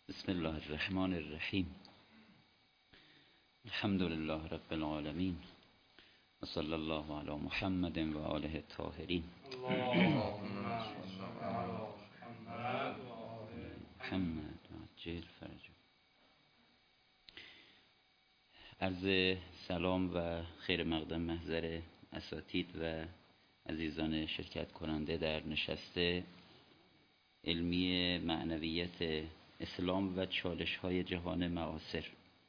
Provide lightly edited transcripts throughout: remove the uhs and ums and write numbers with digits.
بسم الله الرحمن الرحیم. الحمد لله رب العالمین و صلی الله علی محمد و آله الطاهرین. محمد عجل فرجه. عرض سلام و خیر مقدم محضر اساتید و عزیزان شرکت کننده در نشست علمی معنویت اسلام و چالش های جهان معاصر.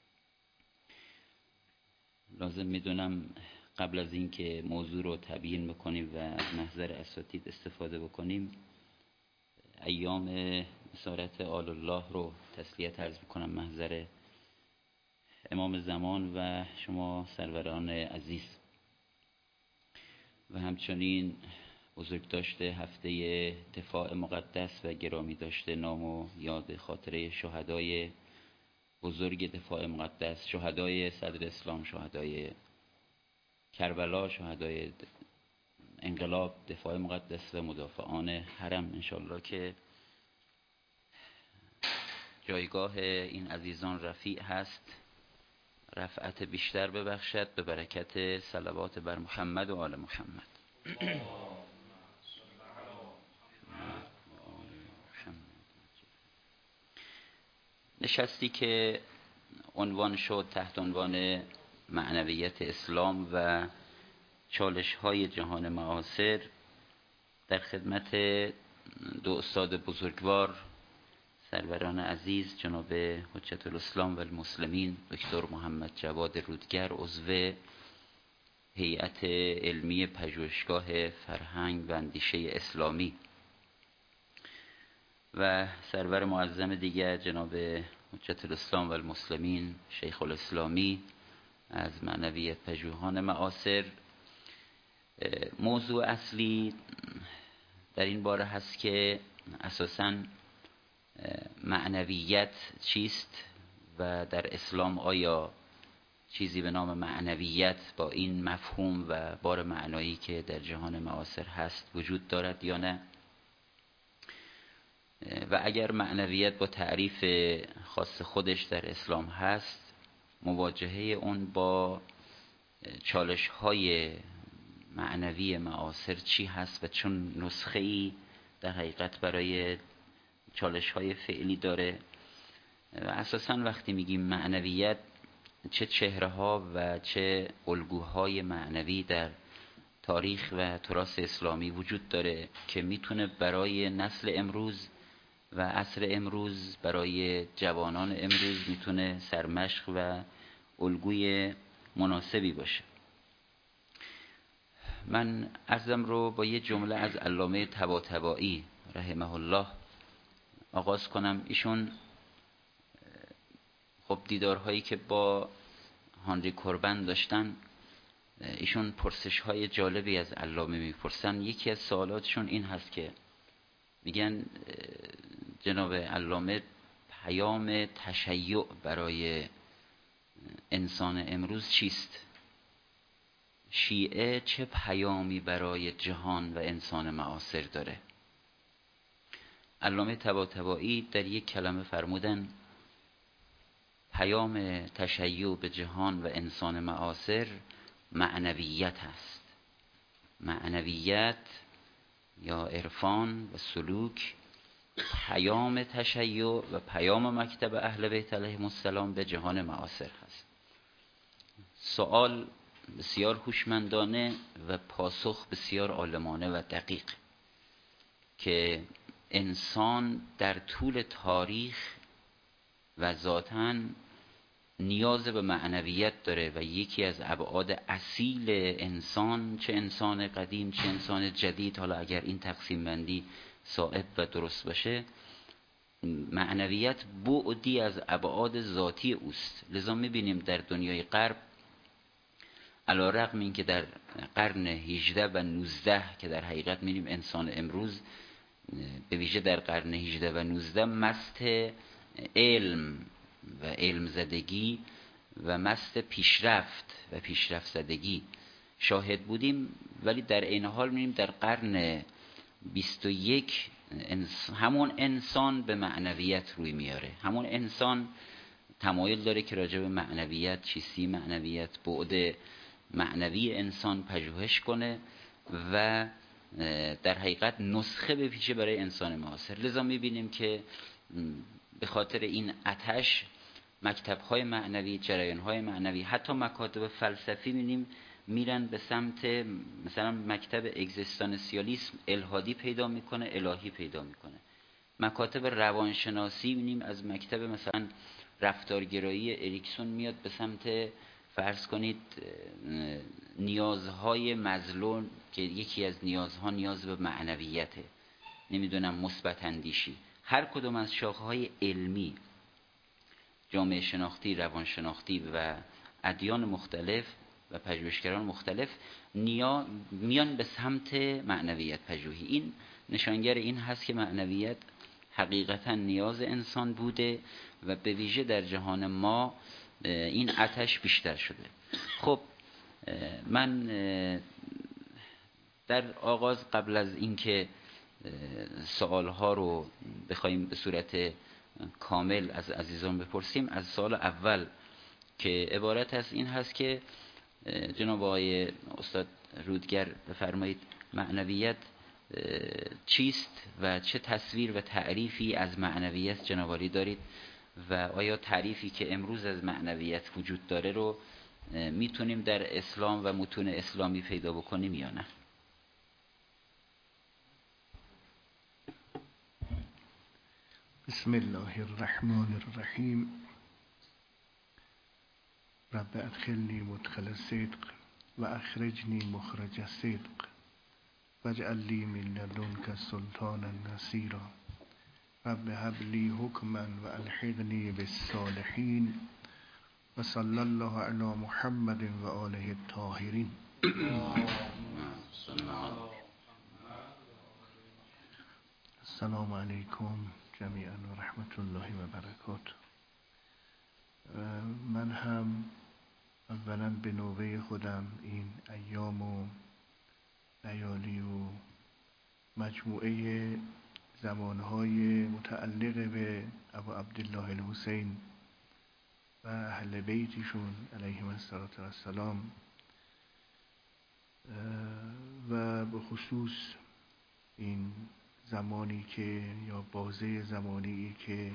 لازم میدونم قبل از این که موضوع رو تبیین بکنیم و از محضر اساتید استفاده بکنیم، ایام اسارت آل الله رو تسلیت عرض بکنم محضر امام زمان و شما سروران عزیز، و همچنین بزرگ داشته هفته دفاع مقدس و گرامی داشته نام و یاد خاطره شهدای بزرگ دفاع مقدس، شهدای صدر اسلام، شهدای کربلا، شهدای انقلاب، دفاع مقدس و مدافعان حرم. انشالله که جایگاه این عزیزان رفیع هست، رفعت بیشتر ببخشد به برکت صلوات بر محمد و آل محمد. نشستی که عنوان شد تحت عنوان معنویت اسلام و چالش های جهان معاصر، در خدمت دو استاد بزرگوار سروران عزیز جناب حجت الاسلام و المسلمین دکتر محمد جواد رودگر، عضو هیئت علمی پژوهشگاه فرهنگ و اندیشه اسلامی، و سرور معظم دیگر جناب حجت الاسلام و المسلمین شیخ الاسلامی از معنویت پژوهان معاصر. موضوع اصلی در این باره هست که اساساً معنویت چیست و در اسلام آیا چیزی به نام معنویت با این مفهوم و بار معنایی که در جهان معاصر هست وجود دارد یا نه، و اگر معنویت با تعریف خاص خودش در اسلام هست، مواجهه اون با چالش های معنوی معاصر چی هست و چون نسخه‌ای در حقیقت برای چالش های فعلی داره. و اساساً وقتی میگیم معنویت، چه چهره ها و چه الگوهای معنوی در تاریخ و تراث اسلامی وجود داره که میتونه برای نسل امروز و عصر امروز، برای جوانان امروز میتونه سرمشق و الگوی مناسبی باشه. من عرضم رو با یه جمله از علامه طباطبایی رحمه الله آغاز کنم. ایشون خب دیدارهایی که با هانری کوربن داشتن، ایشون پرسش های جالبی از علامه میپرسن. یکی از سوالاتشون این هست که میگن جناب علامه، پیام تشیع برای انسان امروز چیست؟ شیعه چه پیامی برای جهان و انسان معاصر داره؟ علامه طباطبایی در یک کلمه فرمودن پیام تشیع به جهان و انسان معاصر معنویت است. معنویت یا عرفان و سلوک پیام تشیع و پیام مکتب اهل بیت علیهم السلام به جهان معاصر هست. سوال بسیار هوشمندانه و پاسخ بسیار عالمانه و دقیق که انسان در طول تاریخ و ذاتاً نیاز به معنویت داره و یکی از ابعاد اصیل انسان، چه انسان قدیم چه انسان جدید، حالا اگر این تقسیم بندی صائب و درست باشه، معنویت بعدی از ابعاد ذاتی اوست. لذا میبینیم در دنیای غرب، علی رغم این که در قرن 18 و 19 که در حقیقت میبینیم انسان امروز به ویژه در قرن 18 و 19 مست علم و علم زدگی و مست پیشرفت و پیشرفت زدگی شاهد بودیم، ولی در این حال می‌بینیم در قرن 21 همون انسان به معنویت روی میاره. همون انسان تمایل داره که راجع به معنویت، چیستی معنویت، بعد معنوی انسان پژوهش کنه و در حقیقت نسخه بپیچه برای انسان معاصر. لذا میبینیم که به خاطر این آتش مکتب‌های معنوی، جریان‌های معنوی، حتی مکاتب فلسفی می‌بینیم میرن به سمت مثلا مکتب اگزیستانسیالیسم الهادی پیدا میکنه، الهی پیدا میکنه. مکاتب روانشناسی می‌بینیم از مکتب مثلا رفتارگرایی اریکسون میاد به سمت فرض کنید نیازهای مظلوم که یکی از نیازها نیاز به معنویته، نمیدونم مثبت اندیشی. هر کدوم از شاخه‌های علمی، جامعه شناختی، روانشناختی و ادیان مختلف و پژوهشگران مختلف میان به سمت معنویت پژوهی. این نشانگر این هست که معنویت حقیقتا نیاز انسان بوده و به ویژه در جهان ما این آتش بیشتر شده. خب من در آغاز قبل از اینکه سوالها رو بخوایم به صورت کامل از عزیزان بپرسیم، از سوال اول که عبارت از این هست که جناب آقای استاد رودگر بفرمایید معنویت چیست و چه تصویر و تعریفی از معنویت جناب عالی دارید و آیا تعریفی که امروز از معنویت وجود داره رو میتونیم در اسلام و متون اسلامی پیدا بکنیم یا نه؟ بسم الله الرحمن الرحیم. رب ادخلنی مدخل صدق و اخرجنی مخرج صدق واجعل لی من لدنک سلطانا نصیرا. رب هب لی حکما و الحقنی بالصالحین و صلی الله علی محمد و آله الطاهرین. السلام علیکم جمیعا و رحمت الله و برکاته. من هم اولا به نوبه خودم این ایام و لیالی و مجموعه زمانهای متعلق به ابو عبدالله الحسین و اهل بیتشون علیهم السلام و به خصوص این زمانی که یا بازه زمانی که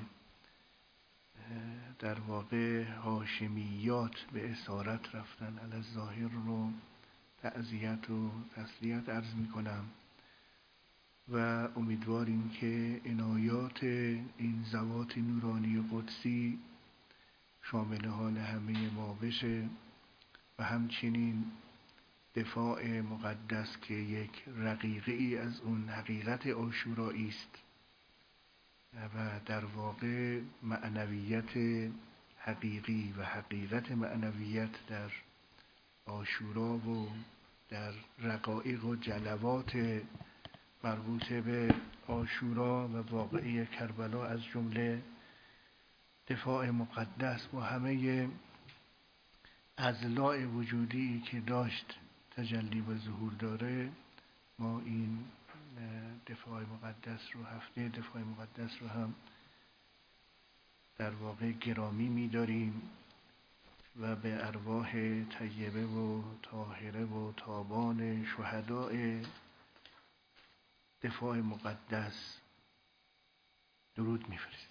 در واقع هاشمیات به اسارت رفتن علی الظاهر رو تعزیت و تسلیت عرض می کنم و امیدواریم که عنایات این ذوات نورانی قدسی شامل حال همه ما بشه و همچنین دفاع مقدس که یک رقیقی از اون حقیقت عاشورایی است و در واقع معنویت حقیقی و حقیقت معنویت در عاشورا و در رقایق و جلوات مربوط به عاشورا و واقعه کربلا از جمله دفاع مقدس با همه اضلاع وجودی که داشت تجلی و ظهور داره. ما این دفاع مقدس رو، هفته دفاع مقدس رو هم در واقع گرامی می‌داریم و به ارواح طیبه و طاهره و تابان شهداء دفاع مقدس درود می‌فرستیم.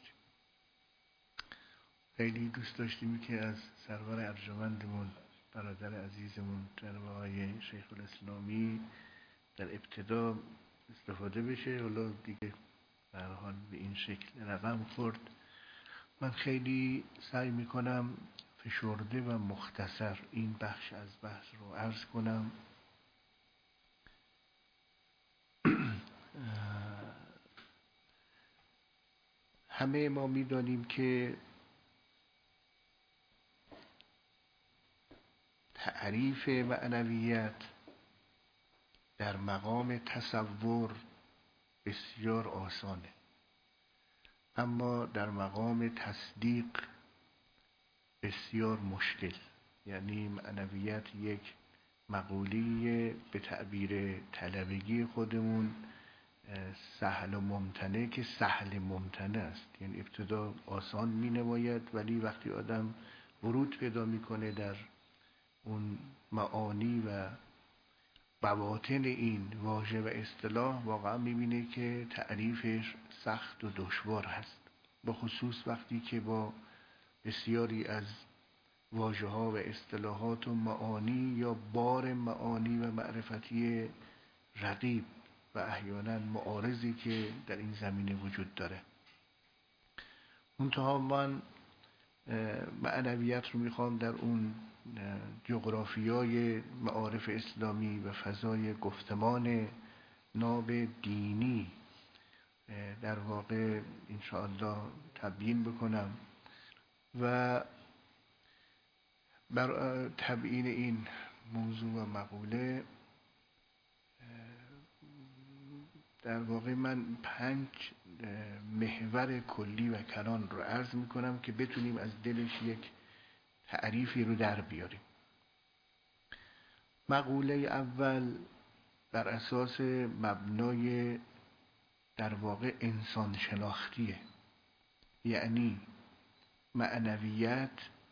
خیلی دوست داشتیم که از سرور ارجمندمون برادر عزیزمون جناب آقای شیخ الاسلامی در ابتدا استفاده بشه، حالا دیگه به هر حال به این شکل رقم خورد. من خیلی سعی میکنم فشرده و مختصر این بخش از بحث رو عرض کنم. همه ما میدانیم که تعریف معنویت در مقام تصور بسیار آسانه، اما در مقام تصدیق بسیار مشکل. یعنی معنویت یک مقوله به تعبیر طلبگی خودمون سهل و ممتنع که سهل ممتنع است. یعنی ابتدا آسان می نماید، ولی وقتی آدم ورود پیدا میکنه در اون معانی و بواطن این واژه و اصطلاح، واقعا میبینه که تعریفش سخت و دشوار هست، به خصوص وقتی که با بسیاری از واژه ها و اصطلاحات و معانی یا بار معانی و معرفتی رقیب و احیانا معارضی که در این زمینه وجود داره. منتها من معنویت رو میخوام در اون جغرافیای معارف اسلامی و فضای گفتمان ناب دینی در واقع انشاءالله تبیین بکنم و بر تبیین این موضوع و مقوله در واقع من 5 محور کلی و کلان رو عرض میکنم که بتونیم از دلش یک تعریفی رو در بیاریم. مقوله اول بر اساس مبنای در واقع انسان شناختیه، یعنی معنویت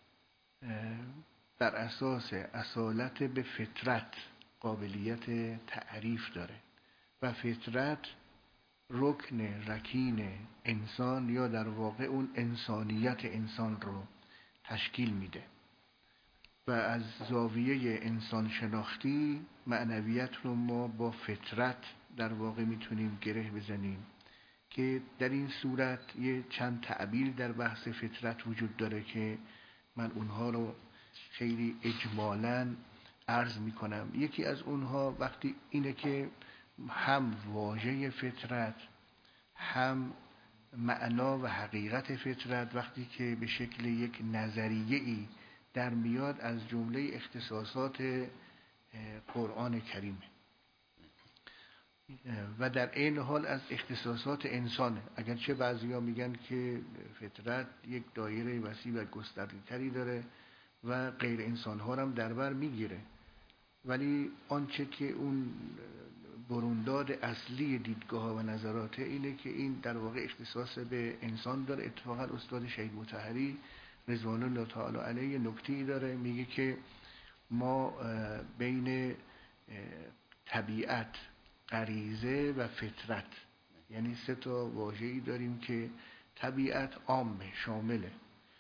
بر اساس اصالت به فطرت قابلیت تعریف داره و فطرت رکن رکین انسان یا در واقع اون انسانیت انسان رو تشکیل میده و از زاویه انسان شناختی معنویت رو ما با فطرت در واقع میتونیم گره بزنیم که در این صورت یه چند تعبیر در بحث فطرت وجود داره که من اونها رو خیلی اجمالاً عرض میکنم. یکی از اونها وقتی اینه که هم واژه فطرت هم معنا و حقیقت فطرت وقتی که به شکل یک نظریه‌ای در میاد از جمله اختصاصات قرآن کریمه و در این حال از اختصاصات انسانه. اگرچه بعضیا میگن که فطرت یک دایره وسیع و گسترده‌تری داره و غیر انسان‌ها هم در بر میگیره، ولی آنچه که اون برونداد اصلی دیدگاه و نظرات اینه که این در واقع اختصاص به انسان داره. اتفاقا استاد شهید مطهری رضوان الله تعالی علیه نکته‌ای داره، میگه که ما بین طبیعت، غریزه و فطرت، یعنی 3 واژه‌ای داریم که طبیعت عامه شامله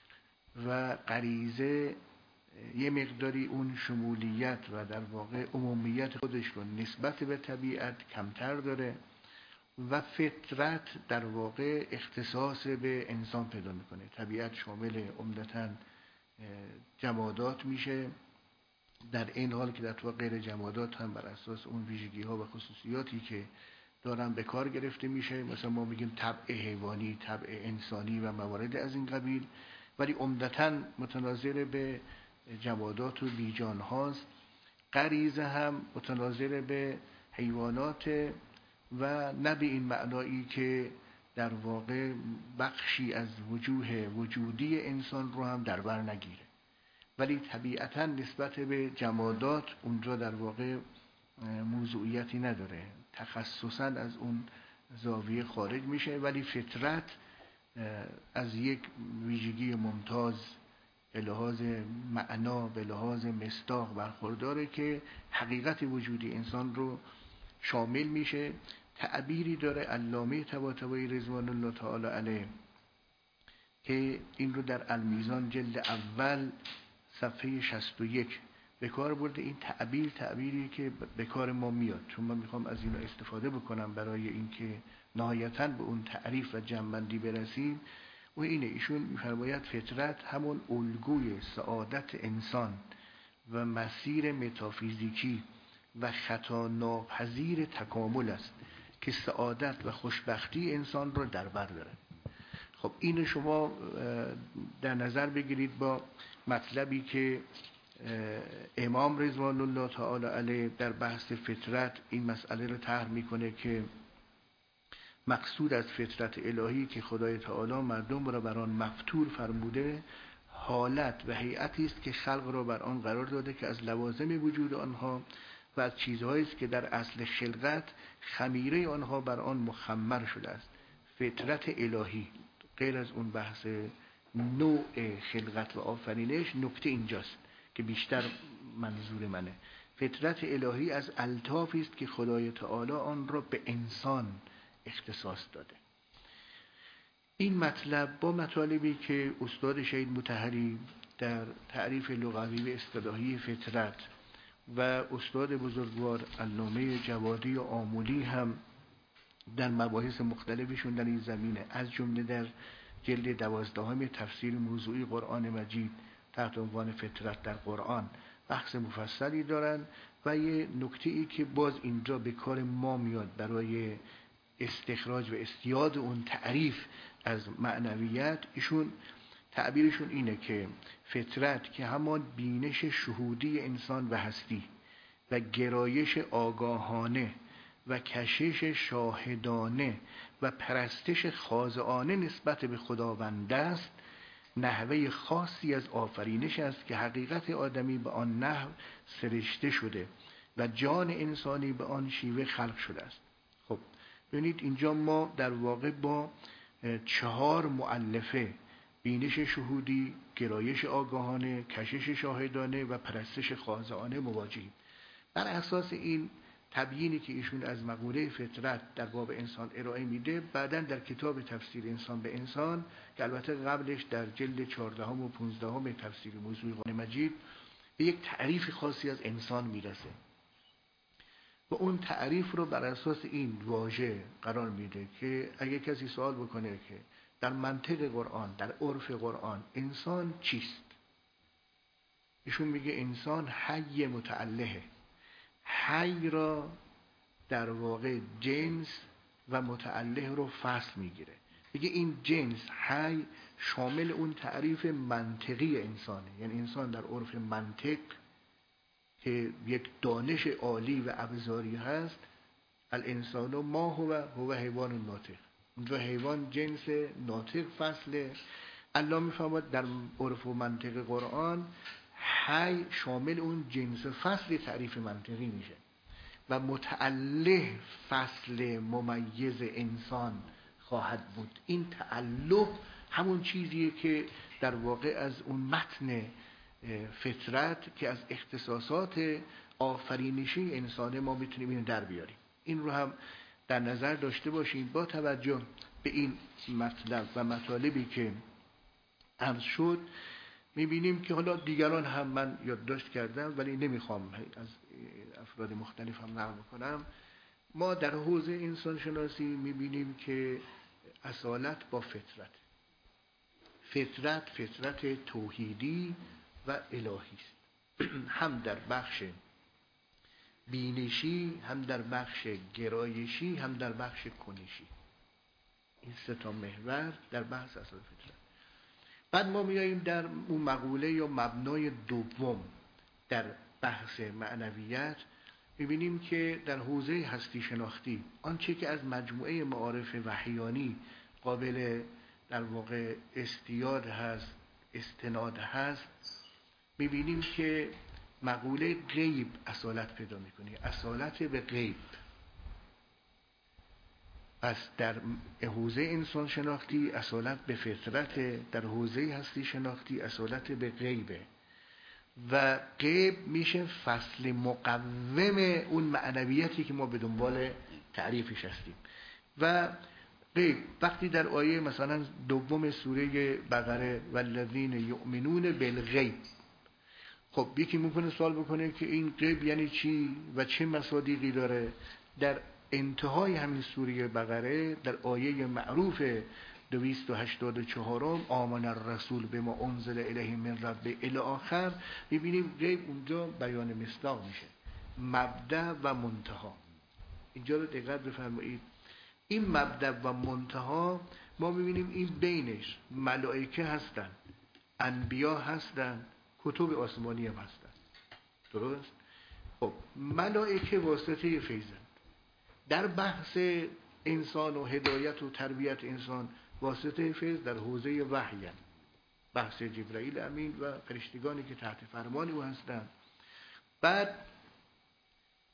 و غریزه یه مقداری اون شمولیت و در واقع عمومیت خودش رو نسبت به طبیعت کمتر داره و فطرت در واقع اختصاص به انسان پیدا میکنه. طبیعت شامل عمدتاً جمادات میشه، در این حال که در واقع غیر جمادات هم بر اساس اون ویژگی ها و خصوصیاتی که دارن به کار گرفته میشه. مثلا ما میگیم طبع حیوانی، طبع انسانی و موارد از این قبیل، ولی عمدتاً متناظر به جمادات و بیجان هاست. غریزه هم متناظر به حیوانات و نه به این معنایی که در واقع بخشی از وجوه وجودی انسان رو هم در بر نگیره، ولی طبیعتاً نسبت به جمادات اونجا در واقع موضوعیتی نداره، تخصصاً از اون زاویه خارج میشه. ولی فطرت از یک ویژگی ممتاز به لحاظ معنا، به لحاظ مصداق برخورداره که حقیقت وجودی انسان رو شامل میشه. تعبیری داره علامه طباطبایی رضوان الله تعالی علیه که این رو در المیزان جلد اول صفحه 61 به کار برده. این تعبیری که به کار ما میاد، چون من میخوام از اینو استفاده بکنم برای اینکه نهایتاً به اون تعریف و جمع‌بندی برسیم. و اینه، ایشون میفرماید فطرت همون الگوی سعادت انسان و مسیر متافیزیکی و خطا ناپذیر تکامل است که سعادت و خوشبختی انسان را در بر داره. خب اینو شما در نظر بگیرید با مطلبی که امام رضوان الله تعالی علیه در بحث فطرت این مسئله رو طرح میکنه که مقصود از فطرت الهی که خدای تعالی مردم را بر آن مفطور فرموده، حالت و هیئتی است که خلق را بر آن قرار داده که از لوازم وجود آنها و از چیزهایی است که در اصل خلقت خمیره آنها بر آن مخمر شده است. فطرت الهی، غیر از اون بحث نوع خلقت و آفرینش، نکته اینجاست که بیشتر منظور منه. فطرت الهی از الطافی است که خدای تعالی آن را به انسان اختصاص داده. این مطلب با مطالبی که استاد شهید مطهری در تعریف لغوی و اصطلاحی فطرت و استاد بزرگوار علامه جوادی و آملی هم در مباحث مختلفشون در این زمینه، از جمله در جلد 12 تفسیر موضوعی قرآن مجید تحت عنوان فطرت در قرآن بحث مفصلی دارن. و یه نکته ای که باز اینجا به کار ما میاد برای استخراج و استیاد اون تعریف از معنویت، ایشون تعبیرشون اینه که فطرت که همان بینش شهودی انسان و هستی و گرایش آگاهانه و کشش شاهدانه و پرستش خاضعانه نسبت به خداوند است، نحوه خاصی از آفرینش است که حقیقت آدمی به آن نحو سرشته شده و جان انسانی به آن شیوه خلق شده است. خب ببینید اینجا ما در واقع با 4 مؤلفه، بینش شهودی، گرایش آگاهانه، کشش شاهدانه و پرستش خاضعانه مواجهیم. بر اساس این تبیینی که ایشون از مقوله فطرت در باب انسان ارائه میده، بعداً در کتاب تفسیر انسان به انسان که البته قبلش در جلد 14 و 15 تفسیر موضوعی قرآن مجید به یک تعریف خاصی از انسان میرسه و اون تعریف رو بر اساس این واژه قرار میده که اگه کسی سوال بکنه که در منطق قرآن، در عرف قرآن انسان چیست، ایشون میگه انسان حی متعلهه. حی را در واقع جنس و متعله رو فصل میگیره. میگه این جنس حی شامل اون تعریف منطقی انسانه، یعنی انسان در عرف منطق که یک دانش عالی و ابزاری هست، الانسان ما هو حیوان ناطق. اونجا حیوان جنس ناطق فصله. الله میفهمد در عرف و منطق قرآن حی شامل اون جنس فصل تعریف منطقی میشه و متعله فصل ممیز انسان خواهد بود. این تعلق همون چیزیه که در واقع از اون متن فطرت که از اختصاصات آفرینشی انسانه ما میتونیم اینو در بیاریم. این رو هم در نظر داشته باشیم با توجه به این مطلب و مطالبی که عرض شد. میبینیم که حالا دیگران هم من یادداشت کردم ولی نمیخوام از افراد مختلف هم نقل کنم. ما در حوزه انسان شناسی میبینیم که اصالت با فطرت توحیدی و الهی است. هم در بخش بینشی، هم در بخش گرایشی، هم در بخش کنشی. این 3 محور در بحث اصل فطرت. بعد ما میاییم در اون مقوله یا مبنای دوم در بحث معنویت، میبینیم که در حوزه هستی شناختی آنچه که از مجموعه معارف وحیانی قابل در واقع استیاد هست، استناد هست، میبینیم که مقوله غیب اصالت پیدا میکنه، اصالت به غیب. پس در حوزه انسان شناختی اصالت به فطرت، در حوزه هستی شناختی اصالت به غیبه و غیب میشه فصل مقوم اون معنویتی که ما به دنبال تعریفش هستیم. و غیب وقتی در آیه مثلا 2 سوره بقره والذین یؤمنون بالغیب، خب یکی ممکنه سوال بکنه که این غیب یعنی چی و چه مصادیقی داره. در انتهای همین سوره بقره در آیه معروف 284 آمن الرسول بما انزل الیه من ربه الی آخر، می‌بینیم غیب اونجا بیان مصداق میشه، مبدأ و منتها. اینجا رو دقت بفرمایید، این مبدأ و منتها ما می‌بینیم این بینش ملائکه هستن، انبیا هستن، کتب آسمانی هم هستن. درست؟ خب ملائکه واسطه فیضن. در بحث انسان و هدایت و تربیت انسان واسطه فیض در حوزه وحی، بحث جبرائیل امین و فرشتگانی که تحت فرمان او هستند. بعد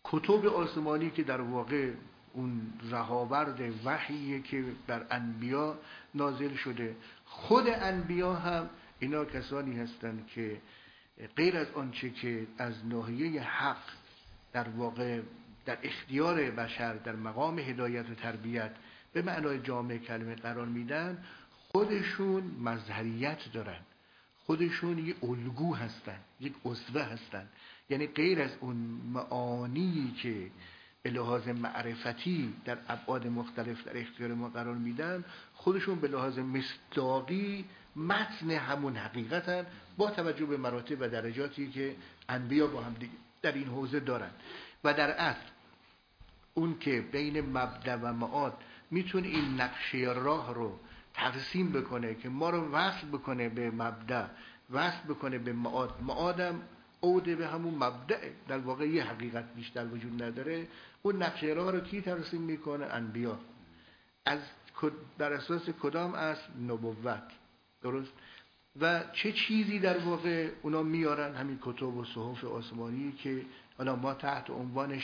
کتب آسمانی که در واقع اون رهاورد وحییه که بر انبیا نازل شده. خود انبیا هم اینا کسانی هستند که غیر از آنچه که از ناحیه حق در واقع در اختیار بشر در مقام هدایت و تربیت به معنای جامع کلمه قرار میدن، خودشون مظهریت دارن، خودشون یک الگو هستن، یک اسوه هستن. یعنی غیر از اون معانی که به لحاظ معرفتی در ابعاد مختلف در اختیار ما قرار میدن، خودشون به لحاظ مصداقی متن همون حقیقتن، با توجه به مراتب و درجاتی که انبیا با هم در این حوزه دارن. و در اصل اون که بین مبدأ و معاد میتونه این نقشه راه رو ترسیم بکنه که ما رو وصل بکنه به مبدأ، وصل بکنه به معاد، معادم عوده به همون مبدأ، در واقع یه حقیقت بیشتر وجود نداره. اون نقشه راه رو کی ترسیم میکنه؟ انبیا. از بر اساس کدام اصل؟ نبوت. درست؟ و چه چیزی در واقع اونا میارن؟ همین کتب و صحف آسمانی که حالا ما تحت عنوان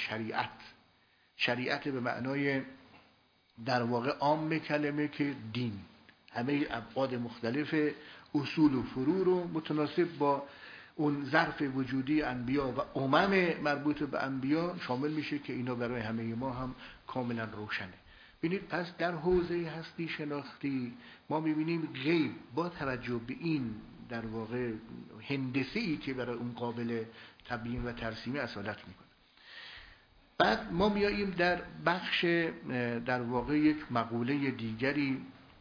شریعت به معنای در واقع عام کلمه که دین، همه ابعاد مختلف اصول و فروع رو متناسب با اون ظرف وجودی انبیا و امم مربوط به انبیا شامل میشه که اینا برای همه ما هم کاملا روشنه. ببینید پس در حوزه هستی شناختی ما میبینیم غیب با توجه به این در واقع هندسه‌ای که برای اون قابل تبیین و ترسیمی اصالت میکنه. بعد ما میاییم در بخش در واقع یک مقوله دیگری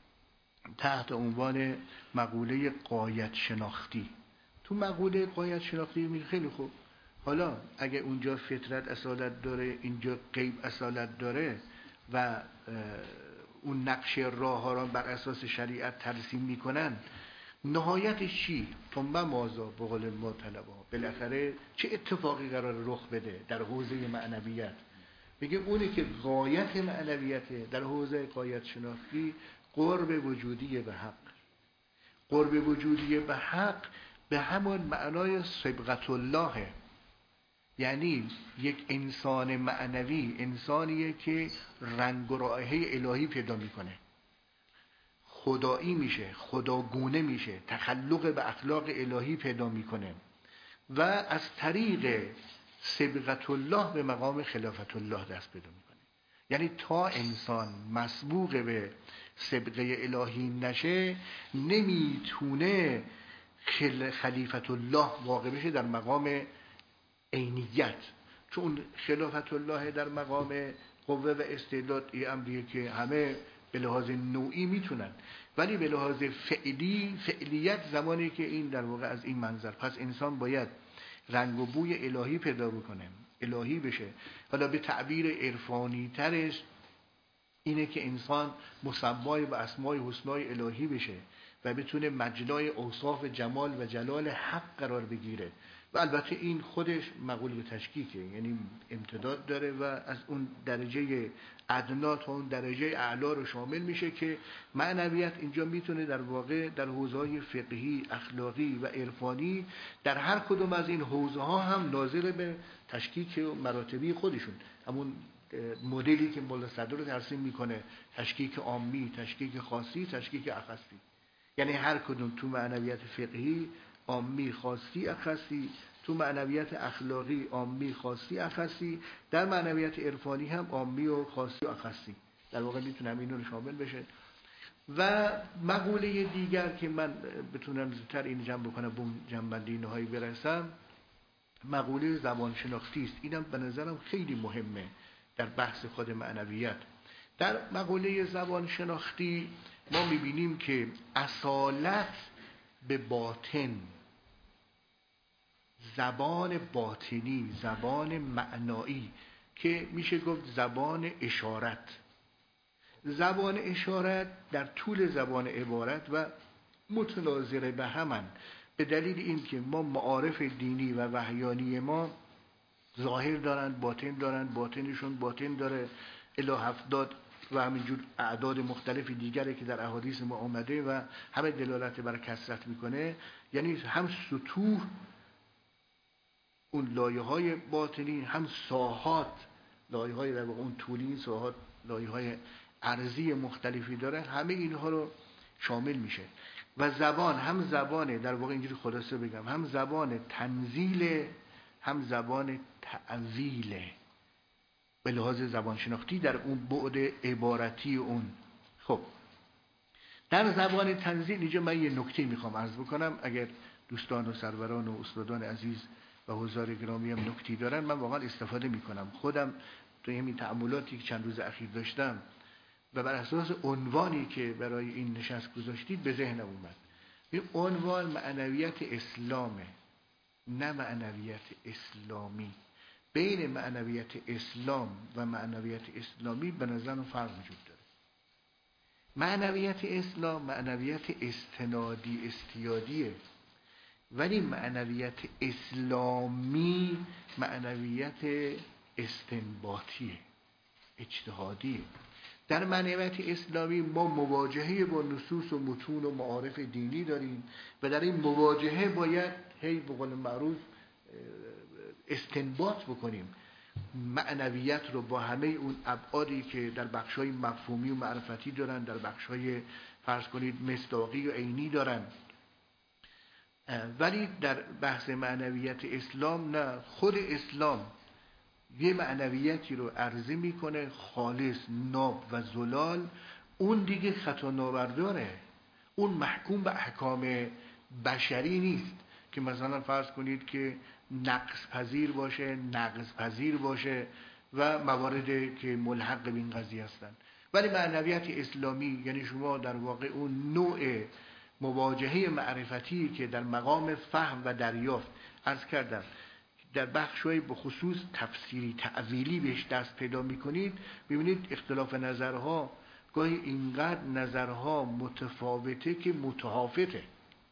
تحت عنوان مقوله غایت شناختی. تو مقوله غایت شناختی میگه خیلی خوب، حالا اگه اونجا فطرت اصالت داره، اینجا غیب اصالت داره و اون نقش راه ها را بر اساس شریعت ترسیم میکنن، نهایتش چی؟ ثم ماذا؟ به قول ما طلبا بالاخره چه اتفاقی قرار رخ بده در حوزه معنویت؟ میگه اونی که غایت معنویته در حوزه غایت شناختی قرب وجودی به حق. قرب وجودی به حق به همون معنای صبغت الله، یعنی یک انسان معنوی انسانیه که رنگ و رائحه الهی پیدا میکنه، خدایی میشه، خداگونه میشه، تخلق به اخلاق الهی پیدا میکنه و از طریق صبغت الله به مقام خلافت الله دست پیدا میکنه. یعنی تا انسان مسبوق به صبغه الهی نشه نمیتونه خلیفت الله واقع بشه در مقام عینیت، چون خلافت الله در مقام قوه و استعداد این امریه که همه به لحاظ نوعی میتونن، ولی به لحاظ فعلیت زمانی که این در واقع از این منظر، پس انسان باید رنگ و بوی الهی پیدا بکنه، الهی بشه. حالا به تعبیر عرفانی ترش اینه که انسان مسمای و اسمای حسنای الهی بشه و بتونه مجلای اوصاف جمال و جلال حق قرار بگیره. و البته این خودش مقول به تشکیکه، یعنی امتداد داره و از اون درجه ادنا تا اون درجه اعلا رو شامل میشه که معنویت اینجا میتونه در واقع در حوزه‌های فقهی، اخلاقی و عرفانی در هر کدوم از این حوزه ها هم ناظر به تشکیک مراتبی خودشون، همون مدلی که مولا صدر رو ترسیم میکنه، تشکیک عامی، تشکیک خاصی، تشکیک اخصی. یعنی هر کدوم تو معنویت فقهی عامی، خاصی، اخصی، تو معنویت اخلاقی عامی، خاصی، اخصی، در معنویت عرفانی هم عامی و خاصی و اخصی در واقع میتونم اینو رو شامل بشه. و مقوله دیگر که من بتونم زودتر این جمع بکنم به جنبندی نهایی برسم، مقوله زبان شناختی است. اینم به نظرم خیلی مهمه در بحث خود معنویت. در مقوله زبان شناختی ما میبینیم که اصالت به باطن، زبان باطنی، زبان معنایی که میشه گفت زبان اشارت، زبان اشارت در طول زبان عبارت و متناظر به همان، به دلیل این که ما معارف دینی و وحیانی ما ظاهر دارن، باطن دارن، باطنشون باطن داره الی 70 و همینجور اعداد مختلف دیگری که در احادیث ما آمده و همه دلالت بر کثرت میکنه. یعنی هم سطوح اون لایه‌های باطنی، هم ساحات، لایه‌های در واقع اون طولی ساحات، لایه‌های عرضی مختلفی داره، همه اینها رو شامل میشه. و زبان، هم زبان در واقع اینجوری خلاصه بگم، هم زبان تنزیل، هم زبان تعویل به لحاظ زبان شناختی در اون بعد عبارتی اون. خب در زبان تنزیل اینجا من یه نکته میخوام عرض بکنم، اگر دوستان و سروران و استادان عزیز و حضار گرامی هم نکتی دارن من واقعا استفاده میکنم. خودم تو همین تأملاتی که چند روز اخیر داشتم و بر اساس عنوانی که برای این نشست گذاشتید به ذهنم اومد. این عنوان معنویت اسلامه، نه معنویت اسلامی. بین معنویت اسلام و معنویت اسلامی به نظرم فرق وجود داره. معنویت اسلام معنویت استنادی استیادیه، ولی معنویت اسلامی معنویت استنباطیه، اجتهادیه. در معنویت اسلامی ما مواجهه با نصوص و متون و معارف دینی داریم و در این مواجهه باید هی به قول معروف استنباط بکنیم معنویت رو با همه اون ابعادی که در بخش‌های مفهومی و معرفتی دارن، در بخش‌های فرض کنید مصداقی و عینی دارن. ولی در بحث معنویت اسلام نه، خود اسلام یه معنویتی رو عرضه میکنه خالص، ناب و زلال. اون دیگه خطا نابرداره، اون محکوم به احکام بشری نیست که مثلا فرض کنید که نقص پذیر باشه، نقض پذیر باشه و مواردی که ملحق به این قضیه هستند. ولی معنویت اسلامی یعنی شما در واقع اون نوع مواجهه معرفتی که در مقام فهم و دریافت عرض کردم در بخش‌های بخصوص تفسیری تعویلی بهش دست پیدا می‌کنید، می‌بینید اختلاف نظرها گاهی اینقدر نظرها متفاوته که متهافته.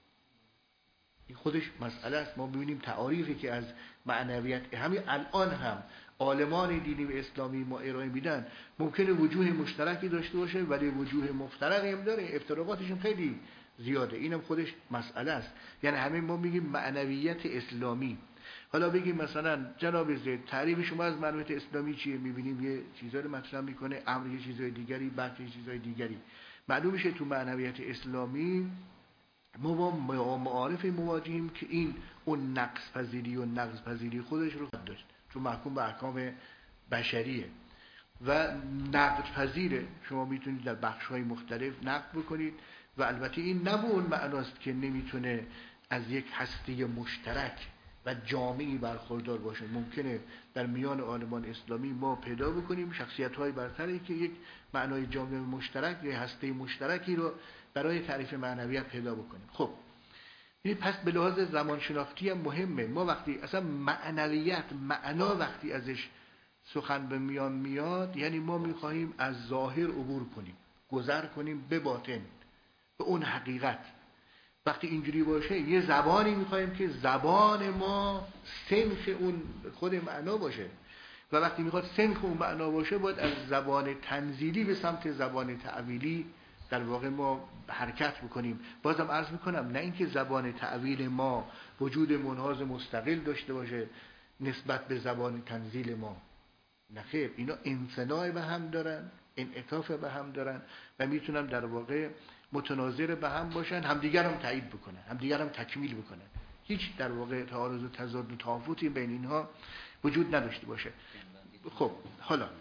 این خودش مسئله است. ما ببینیم تعاریفی که از معنویت همین الان هم عالمان دینی و اسلامی ما ارائه میدن ممکنه وجوه مشترکی داشته باشه ولی وجوه مفترقی هم داره، افتراقاتش هم خیلی زیاده. اینم خودش مسئله است. یعنی همین ما میگیم معنویت اسلامی. حالا بگیم مثلا جناب زید تعریف شما از معنویت اسلامی چیه؟ میبینیم یه چیزایی رو مطرح میکنه، امر یه چیزای دیگری، بعد یه چیزای دیگری. معلوم میشه تو معنویت اسلامی ما با معارف مواجهیم که این اون نقص پذیری و نقض پذیری خودش رو داشت، چون محکوم به احکام بشریه و نقد پذیره. شما میتونید در بخش‌های مختلف نقد بکنید و البته این نه به اون معناست که نمیتونه از یک هستی مشترک و جامعی برخوردار باشه. ممکنه در میان عالمان اسلامی ما پیدا بکنیم شخصیت‌های برتری که یک معنای جامع مشترک یا هسته مشترکی رو برای تعریف معنویت پیدا بکنیم. خب این پس به لحاظ زمان شناختی هم مهمه. ما وقتی اصلا معنویت معنا وقتی ازش سخن به میان میاد یعنی ما میخواهیم از ظاهر عبور کنیم، گذر کنیم به باطن، به اون حقیقت. وقتی اینجوری باشه یه زبانی میخوایم که زبان ما سنخ اون خود معنا باشه و وقتی میخواد سنخ اون معنا باشه باید از زبان تنزیلی به سمت زبان تعویلی در واقع ما حرکت بکنیم. بازم عرض میکنم نه اینکه زبان تعویل ما وجود منحاز مستقل داشته باشه نسبت به زبان تنزیل ما، نه خیر، اینا انصناع به هم دارن، انعطاف به هم دارن و میتونن در واقع متناظر به هم باشن، همدیگر هم تایید بکنن، همدیگر هم تکمیل بکنن. هیچ در واقع تعارض و تضاد و تفاوتی بین اینها وجود نداشته باشه. خب حالا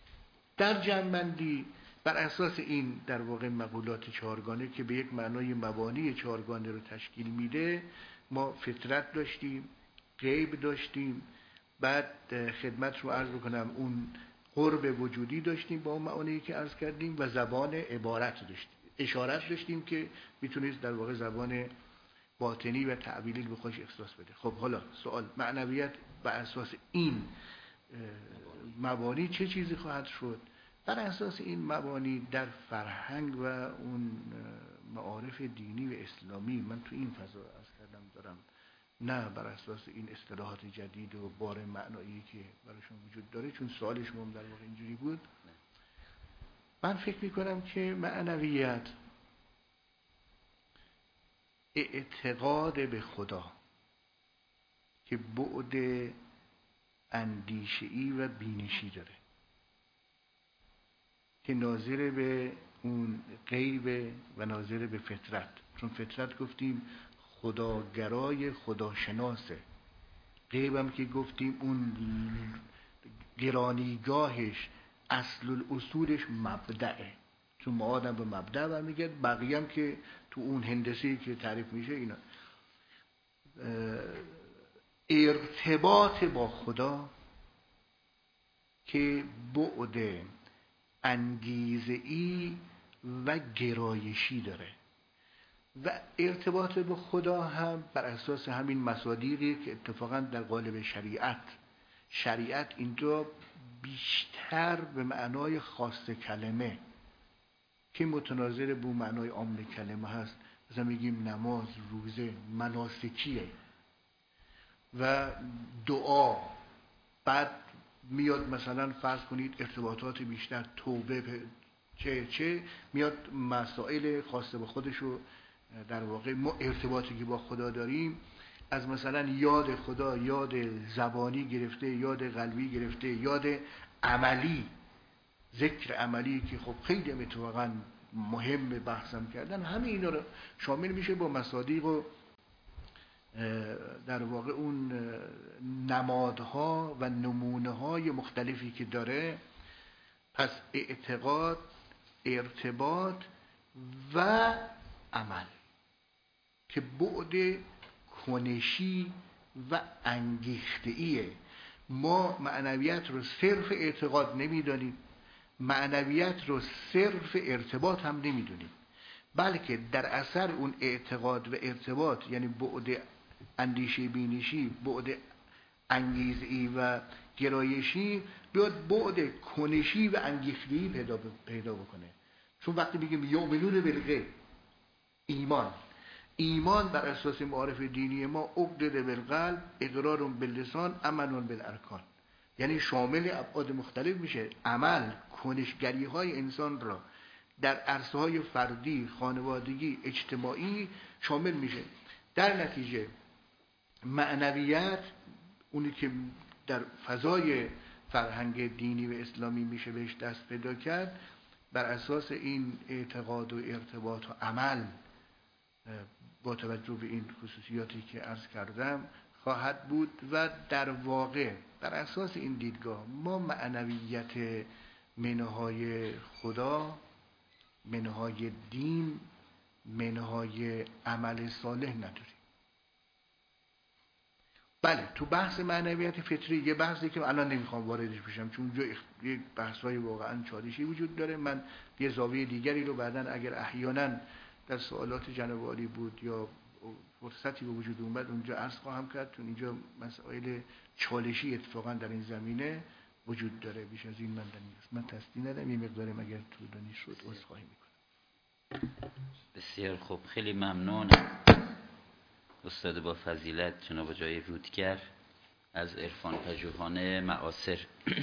در جنبندی بر اساس این در واقع مقولات چهارگانه که به یک معنای مبانی چهارگانه رو تشکیل میده، ما فطرت داشتیم، غیب داشتیم، بعد خدمت رو عرض بکنم اون قرب وجودی داشتیم با اون معانی که عرض کردیم و زبان عبارت داشتیم، اشارت داشتیم که میتونید در واقع زبان باطنی و تعبیری به خودش احساس بده. خب حالا سوال معنویت بر اساس این مبانی چه چیزی خواهد شد؟ بر اساس این مبانی در فرهنگ و اون معارف دینی و اسلامی، من تو این فضا عرض کردم دارم، نه بر اساس این اصطلاحات جدید و بار معنایی که براشون وجود داره، چون سوال شما در واقع اینجوری بود. من فکر میکنم که معنویت اعتقاد به خدا که بعد اندیشه‌ای و بینشی داره که ناظر به اون غیب و ناظر به فطرت. چون فطرت گفتیم خداگرای خداشناسه، غیبم که گفتیم اون گرانیگاهش اصل الاصولش مبدعه، چون ما آدم به مبدع برمیگرد. بقیه هم که تو اون هندسه‌ای که تعریف میشه اینا ارتباط با خدا که بعد انگیزه‌ای و گرایشی داره و ارتباط به خدا هم بر اساس همین مصادیقی که اتفاقا در قالب شریعت اینجا بیشتر به معنای خاص کلمه که متناظر با معنای عام کلمه هست. مثلا میگیم نماز، روزه، مناسکیه و دعا. بعد میاد مثلا فرض کنید ارتباطات بیشتر، توبه، چه میاد مسائل خاصه به خودشو. در واقع ما ارتباطی که با خدا داریم از مثلا یاد خدا، یاد زبانی گرفته، یاد قلبی گرفته، یاد عملی، ذکر عملی که خب خیلی اتفاقا مهم بحثم کردن، همه اینا رو شامل میشه با مصادیق و در واقع اون نمادها و نمونه‌های مختلفی که داره. پس اعتقاد، ارتباط و عمل که بعد کنشی و انگیخته‌ایه. ما معنویت رو صرف اعتقاد نمیدانیم، معنویت رو صرف ارتباط هم نمیدونیم، بلکه در اثر اون اعتقاد و ارتباط، یعنی بعد اندیشه بینشی، بعد انگیزه‌ای و گرایشی، بیاد بعد کنشی و انگیخته‌ای پیدا بکنه. چون وقتی میگیم یؤمنون بالغیب، ایمان بر اساس معارف دینی ما عقیده بالقلب، اقرار باللسان، عمل بالارکان، یعنی شامل ابعاد مختلف میشه. عمل کنشگری های انسان را در عرصه های فردی، خانوادگی، اجتماعی شامل میشه. در نتیجه معنویت، اونی که در فضای فرهنگ دینی و اسلامی میشه بهش دست پیدا کرد، بر اساس این اعتقاد و ارتباط و عمل با توجه به این خصوصیاتی که عرض کردم خواهد بود. و در واقع بر اساس این دیدگاه ما معنویت منهای خدا، منهای دین، منهای عمل صالح نداریم. بله تو بحث معنویت فطری یه بحثی که الان نمیخوام واردش بشم، چون اونجا یک بحث‌های واقعا چالشی وجود داره. من یه زاویه دیگری رو بعداً اگر احیانا در سوالات جناب عالی بود یا فرصتی به وجود اومد اونجا عرض خواهم کرد، چون اینجا مسائل چالشی اتفاقا در این زمینه وجود داره. بیش از این من نیست. من تصدیق ندارم، یه مقدارم اگر طولانی شد عذرخواهی میکنم. بسیار خوب، خیلی ممنون استاد با فضیلت جناب جای رودگر از عرفان پژوهان معاصر.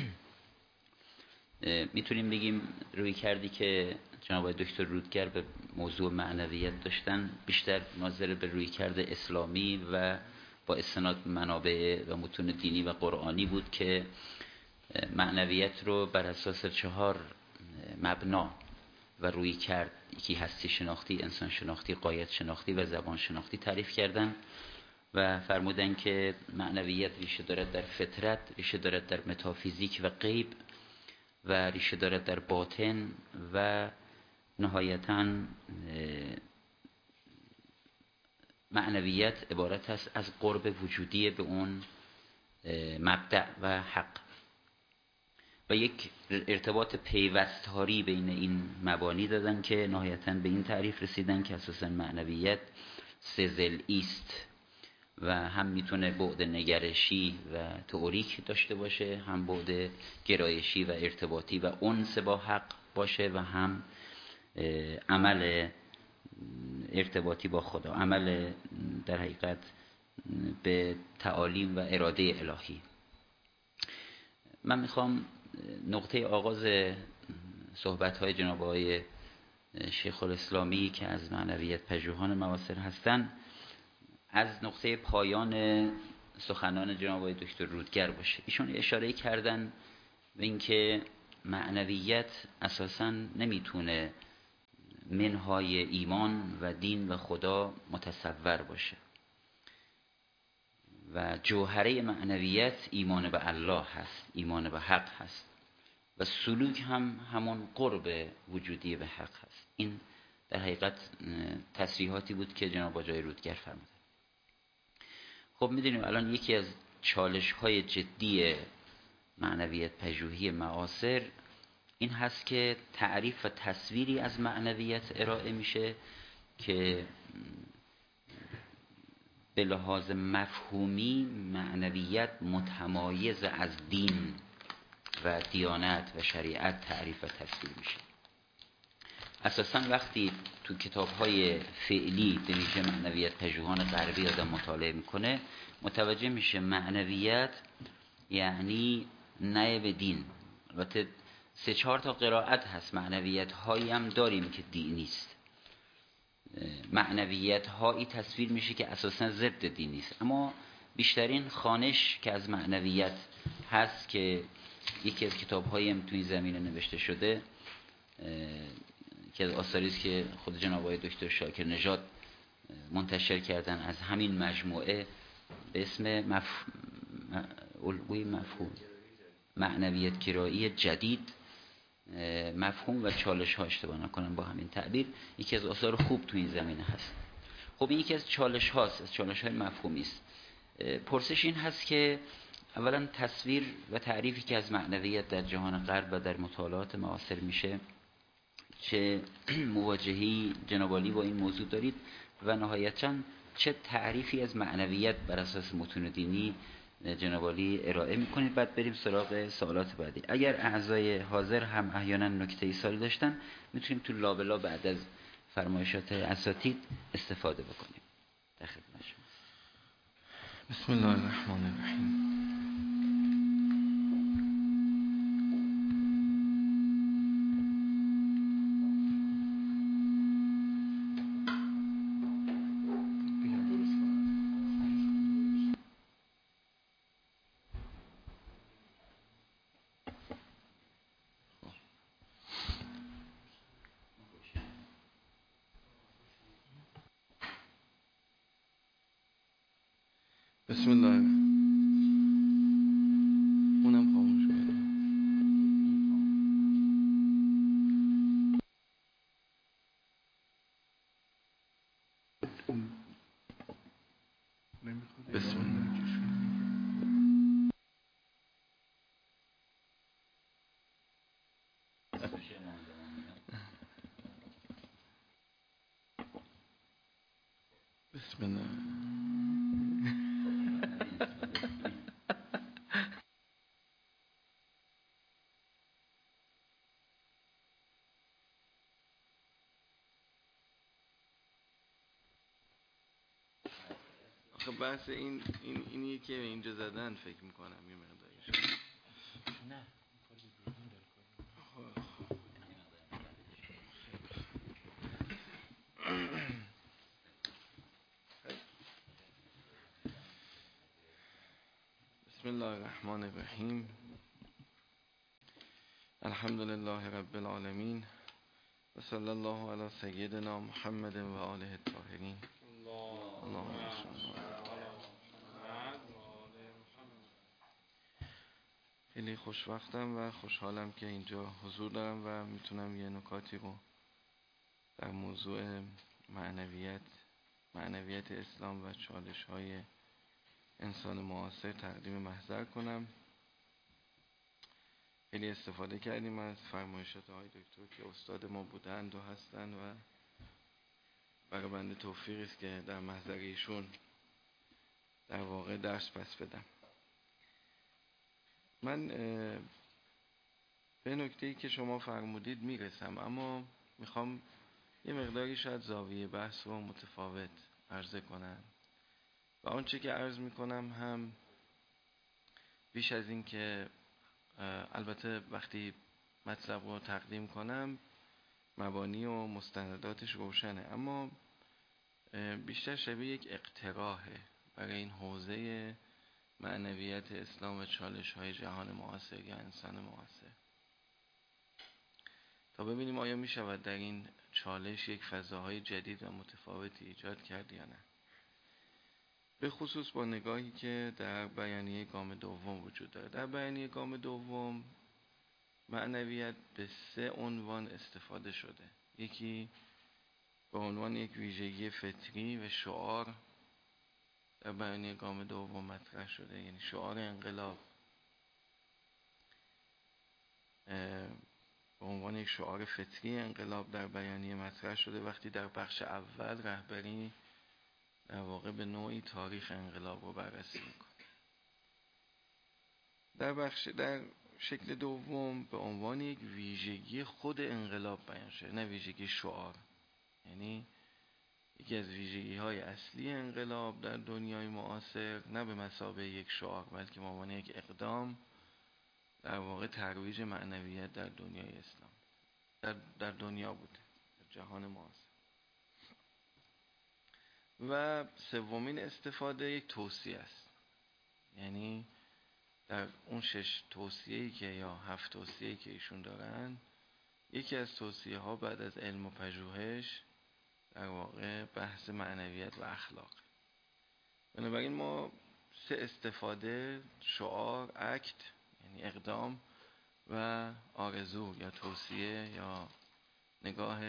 میتونیم بگیم روی کردی که جناب دکتر رودگر به موضوع معنویت داشتن بیشتر ناظر به روی کرد اسلامی و با استناد به منابع و متون دینی و قرآنی بود که معنویت رو بر اساس 4 مبنا و روی کرد، یکی هستی شناختی، انسان شناختی، غایت شناختی و زبان شناختی تعریف کردن و فرمودن که معنویت ریشه دارد در فطرت، ریشه دارد در متافیزیک و غیب و ریشه دارد در باطن و نهایتاً معنویت عبارت است از قرب وجودی به اون مبدأ و حق و یک ارتباط پیوستاری بین این مبانی دادن که نهایتاً به این تعریف رسیدن که اساساً معنویت 3 ضلعی است و هم میتونه بعد نگرشی و تئوریک داشته باشه، هم بعد گرایشی و ارتباطی و انس با حق باشه و هم عمل ارتباطی با خدا، عمل در حقیقت به تعالیم و اراده الهی. من میخوام نقطه آغاز صحبت‌های جناب آقای شیخ الاسلامی که از معنویت پژوهان معاصر هستند از نقطه پایان سخنان جناب آقای دکتر رودگر باشه. ایشون اشاره کردن به اینکه معنویت اساساً نمیتونه منهای ایمان و دین و خدا متصور باشه و جوهره معنویت ایمان به الله هست، ایمان به حق هست و سلوک هم همون قرب وجودی به حق هست. این در حقیقت تصریحاتی بود که جناب آقای رودگر فرمودن. خب میدونیم الان یکی از چالش‌های جدی معنویت پژوهی معاصر این هست که تعریف و تصویری از معنویت ارائه میشه که به لحاظ مفهومی معنویت متمایز از دین و دیانت و شریعت تعریف و تصویر میشه. اساساً وقتی تو کتاب‌های فعلی به ویژه معنویت پژوهان غربی آدم مطالعه میکنه متوجه میشه معنویت یعنی نایب دین. البته 3-4 تا قرائت هست، معنویت هایی هم داریم که دینی است، معنویت هایی تصویر میشه که اساساً ضد دینی است، اما بیشترین خوانش که از معنویت هست که یکی از کتاب‌های هم توی زمینه نوشته شده که از آثاری است که خود جناب آقای دکتر شاکر نژاد منتشر کردن از همین مجموعه به اسم الگوی مفهوم، معنویت گرایی جدید، مفهوم و چالش ها اشتباه نکنم با همین تعبیر، یکی از آثار خوب تو این زمینه هست. خب این یکی از چالش هاست، از چالش های مفهومی است. پرسش این هست که اولا تصویر و تعریفی که از معنویت در جهان غرب و در مطالعات معاصر میشه چه مواجهی جناب عالی با این موضوع دارید و نهایتاً چه تعریفی از معنویت بر اساس متون دینی جناب عالی ارائه میکنید؟ بعد بریم سراغ سوالات بعدی. اگر اعضای حاضر هم احیانا نکته سوالی داشتن میتونیم تو لابلا بعد از فرمایشات اساتید استفاده بکنیم. در خدمت شما. بسم الله الرحمن الرحیم. بسم الله اونم خاموش کنید. بسم الله. بسم الله. خب بحث اینیه که اینجا زدن فکر میکنم یه مقداریش. نه بسم الله الرحمن الرحیم. الحمد لله رب العالمین و صلی الله علی سیدنا محمد و آله الطاهرین. اللهم صل. خیلی خوشوقتم و خوشحالم که اینجا حضور دارم و میتونم یه نکاتی رو در موضوع معنویت اسلام و چالش‌های انسان معاصر تقدیم محضر کنم. خیلی استفاده کردیم از فرمایشات آقای دکتر که استاد ما بودند و هستند و برای بنده توفیقی است که در محضر ایشون در واقع درس پس بدم. من به نکته‌ای که شما فرمودید میرسم، اما میخوام یه مقداری شاید زاویه بحث رو متفاوت عرضه کنم و آنچه که عرض میکنم هم بیش از این که البته وقتی مطلب رو تقدیم کنم مبانی و مستنداتش روشنه، اما بیشتر شبیه یک اقتراحه برای این حوزه معنویت اسلام و چالش های جهان معاصر یا انسان معاصر، تا ببینیم آیا می شود در این چالش یک فضاهای جدید و متفاوتی ایجاد کرد یا نه، به خصوص با نگاهی که در بیانیه گام دوم وجود داره. در بیانیه گام دوم معنویت به 3 عنوان استفاده شده. یکی به عنوان یک ویژگی فطری و شعار در بیانیه گام دوم مطرح شده، یعنی شعار انقلاب به عنوان یک شعار فطری انقلاب در بیانیه مطرح شده، وقتی در بخش اول رهبری در واقع به نوعی تاریخ انقلاب رو بررسی میکنه. در شکل دوم به عنوان یک ویژگی خود انقلاب بیان شده، نه ویژگی شعار. یعنی یکی از ویژگی های اصلی انقلاب در دنیای معاصر نه به مثابه یک شعار بلکه به عنوان یک اقدام در واقع ترویج معنویت در دنیای اسلام در دنیا بوده، در جهان معاصر. و سومین استفاده یک توصیه است. یعنی در اون 6 توصیه‌ای که یا 7 توصیه‌ای که ایشون دارن، یکی از توصیه ها بعد از علم و پژوهش در واقع بحث معنویت و اخلاق. بنابراین ما 3 استفاده، شعار، اکت یعنی اقدام و آرزو یا توصیه یا نگاه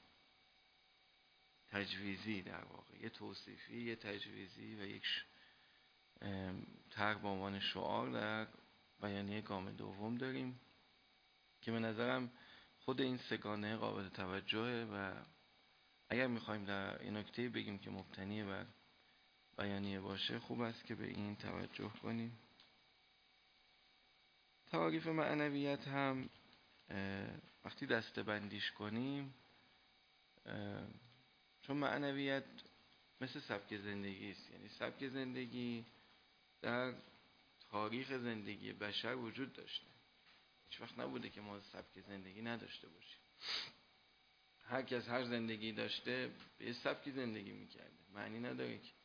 تجویزی، در واقع یه توصیفی، یه تجویزی و یک طرح به عنوان شعار در بیانیه گام دوم داریم که به نظرم خود این سگانه قابل توجهه و اگر میخوایم در این نکته بگیم که مبتنی بر بیانیه باشه، خوب است که به این توجه کنیم. تعاریف معنویت هم وقتی دسته بندیش کنیم، چون معنویت مثل سبک زندگی است، یعنی سبک زندگی در تاریخ زندگی بشر وجود داشته، هیچ وقت نبوده که ما سبک زندگی نداشته باشیم. هر کس هر زندگی داشته به سبک زندگی میکرده، معنی نداره که.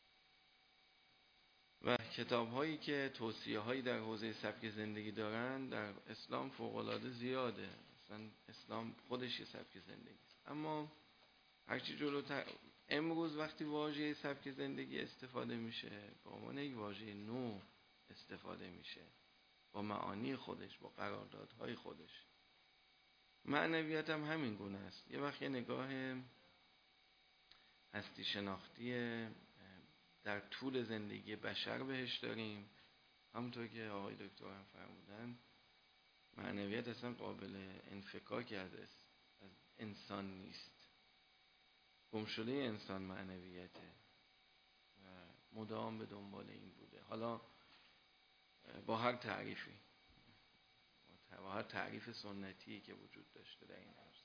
و کتاب هایی که توصیه هایی در حوزه سبک زندگی دارن در اسلام فوق العاده زیاده. اصلا اسلام خودش یه سبک زندگی است. اما هرچی جلوتر امروز وقتی واژه سبک زندگی استفاده میشه به عنوان یک واژه نو استفاده میشه، با معانی خودش، با قراردادهای خودش. معنویت هم همین گونه است. یه وقت یه نگاه هستی شناختی در طول زندگی بشر بهش داریم، همونطور که آقای دکتر هم فرمودن معنویت اصلا قابل انفکاک از انسان نیست. گمشده انسان معنویته و مدام به دنبال این بوده، حالا با هر تعریفی، با هر تعریف سنتی که وجود داشته در این عرصه.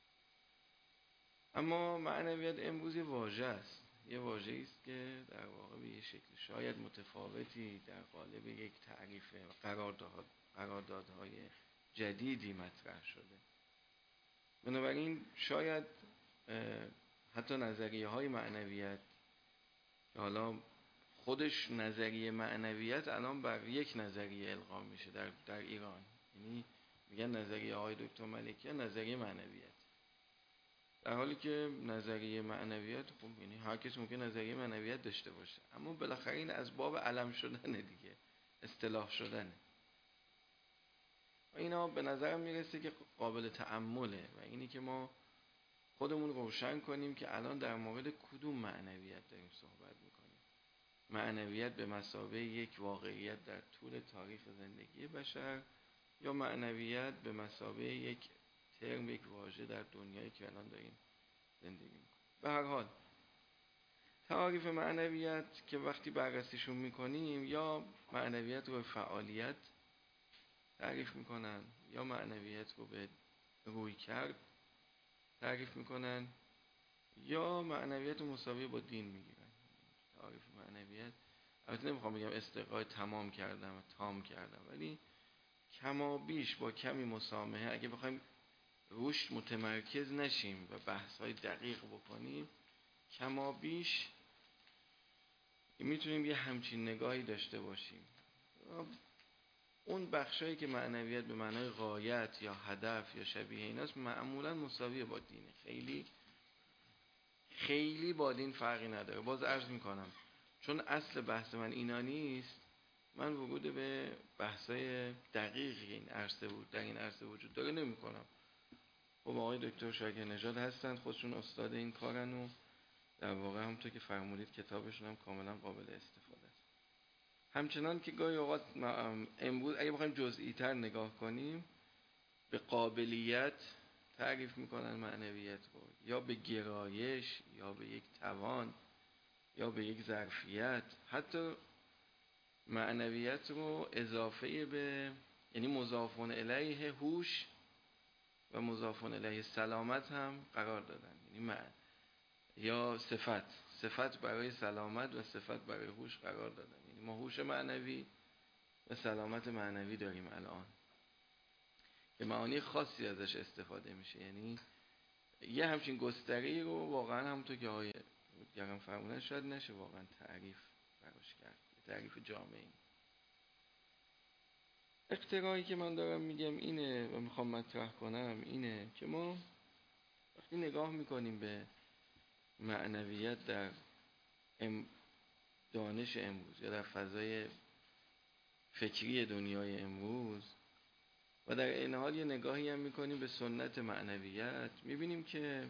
اما معنویت امروز یه واژه است، یه واژه‌ای است که در واقع به یه شکل شاید متفاوتی در قالب یک تعریف و قراردادهای جدیدی مطرح شده. بنابراین شاید حتی نظریه های معنویت که حالا خودش نظریه معنویت الان بر یک نظریه القا میشه در ایران، یعنی میگن نظریه های دکتر ملکی نظریه معنویت، در حالی که نظریه معنویت خب یعنی هر کس ممکن نظریه معنویت داشته باشه، اما بالاخره این از باب علم شدنه دیگه، اصطلاح شدنه. اینا به نظرم میرسه که قابل تأمله و اینی که ما خودمون روشن کنیم که الان در مورد کدوم معنویت داریم صحبت میکنیم. معنویت به مثابه یک واقعیت در طول تاریخ زندگی بشر یا معنویت به مثابه یک ترم، یک واژه در دنیایی که الان داریم زندگی میکنیم. به هر حال تعاریف معنویت که وقتی بررسیشون میکنیم یا معنویت رو به فعالیت تعریف میکنن یا معنویت رو به روی کرد تعریف میکنن یا معنویت رو مساوی با دین میگیرن. تعریف معنویت البته نمیخوام بگم استقرار تمام کردم و تام کردم، ولی کما بیش با کمی مسامحه اگه بخوایم روش متمرکز نشیم و بحث های دقیق بکنیم، کما بیش میتونیم یه همچین نگاهی داشته باشیم. اون بخشایی که معنویت به معنای غایت یا هدف یا شبیه ایناست معمولا مساویه با دینه، خیلی با دین فرقی نداره. باز عرض میکنم چون اصل بحث من اینا نیست، من ورود به بحثای دقیقی این عرصه بود در این عرصه وجود داره نمی کنم. خب آقای دکتر شاکر نژاد هستند، خودشون استاد این کارن و در واقع همونطور که فرمودید کتابشون هم کاملا قابل استفاده است. همچنان که گاهی اوقات امروز اگه بخوایم جزئی تر نگاه کنیم به قابلیت تعریف میکنن معنویت رو، یا به گرایش، یا به یک توان، یا به یک ظرفیت. حتی معنویت رو اضافه به، یعنی مضافون الیه هوش و مضافون الیه سلامت هم قرار دادن. یعنی یا صفت برای سلامت و صفت برای هوش قرار دادن. یعنی ما هوش معنوی و سلامت معنوی داریم الان که معانی خاصی ازش استفاده میشه. یعنی یه همچین گستری رو واقعا همونطور که آقای گرم فرمودن شاید نشه واقعا تعریف براش کرد، تعریف جامعی. اقترایی که من دارم میگم اینه و میخوام مطرح کنم اینه که ما وقتی نگاه میکنیم به معنویت در دانش امروز یا در فضای فکری دنیای امروز و در این حال یه نگاهی هم میکنیم به سنت معنویت، میبینیم که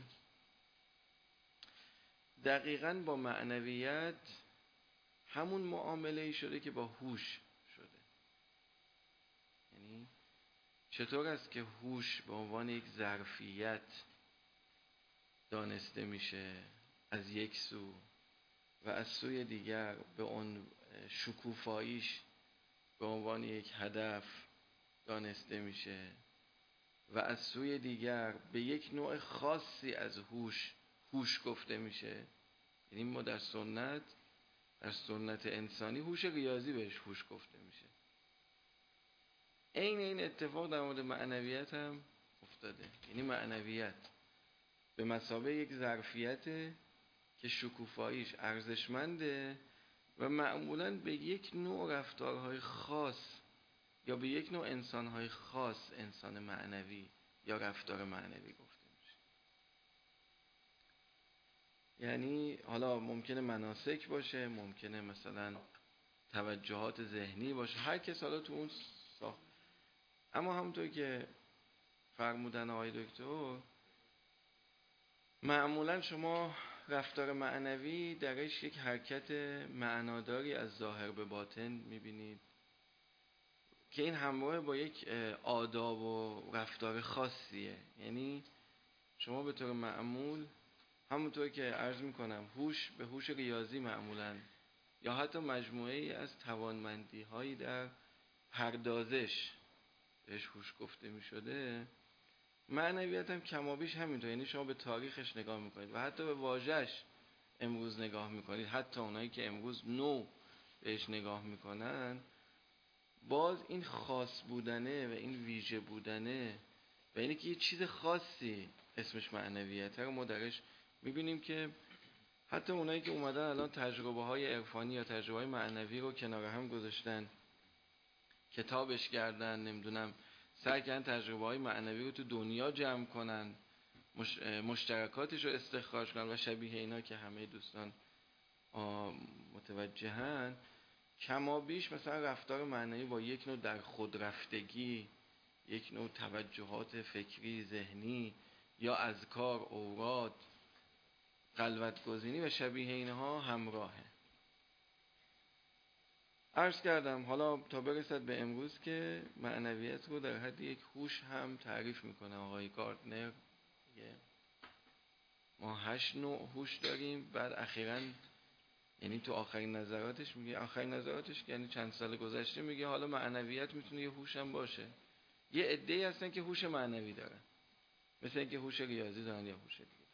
دقیقاً با معنویت همون معامله‌ای شده که با هوش شده. یعنی چطور است که هوش به عنوان یک ظرفیت دانسته میشه از یک سو و از سوی دیگر به اون شکوفاییش به عنوان یک هدف دانسته میشه و از سوی دیگر به یک نوع خاصی از هوش گفته میشه. یعنی ما در سنت انسانی هوش ریاضی بهش هوش گفته میشه. این اتفاق در مورد معنویت هم افتاده. یعنی معنویت به مثابه یک ظرفیت که شکوفاییش ارزشمنده و معمولاً به یک نوع رفتارهای خاص یا به یک نوع انسانهای خاص انسان معنوی یا رفتار معنوی گفته میشه. یعنی حالا ممکنه مناسک باشه، ممکنه مثلا توجهات ذهنی باشه، هر کس حالا تو اون ساخت. اما همونطور که فرمودن آقای دکتر، معمولا شما رفتار معنوی درش یک حرکت معناداری از ظاهر به باطن میبینید که این همراه با یک آداب و رفتار خاصیه. یعنی شما به طور معمول همونطور که عرض میکنم هوش به هوش ریاضی معمولا یا حتی مجموعه ای از توانمندی هایی در پردازش بهش هوش گفته میشده، معنویت هم کمابیش همینطور. یعنی شما به تاریخش نگاه میکنید و حتی به واژه‌اش امروز نگاه میکنید، حتی اونایی که امروز نو بهش نگاه میکنن، باز این خاص بودنه و این ویژه بودنه و اینه که یه چیز خاصی اسمش معنویت رو ما درش میبینیم که حتی اونایی که اومدن الان تجربه های عرفانی یا تجربه های معنوی رو کنار هم گذاشتن، کتابش کردن، نمیدونم سعی کردن تجربه های معنوی رو تو دنیا جمع کنن، مشترکاتش رو استخراج کنن و شبیه اینا که همه دوستان متوجهن، کمابیش مثلا رفتار معنوی با یک نوع در خود رفتگی، یک نوع توجهات فکری ذهنی یا اذکار، اوراد، خلوت گزینی و شبیه اینها همراهه. عرض کردم حالا تا برسد به امروز که معنویت رو در حد یک هوش هم تعریف میکنه آقای گاردنر. ما 8 نوع هوش داریم. بعد اخیراً یعنی تو آخرین نظراتش میگه، آخرین نظراتش یعنی چند سال گذشته میگه حالا معنویت میتونه یه هوش هم باشه. یه عده‌ای هستن که هوش معنوی دارن، مثل اینکه هوش ریاضی دارن یا هوش دیگه.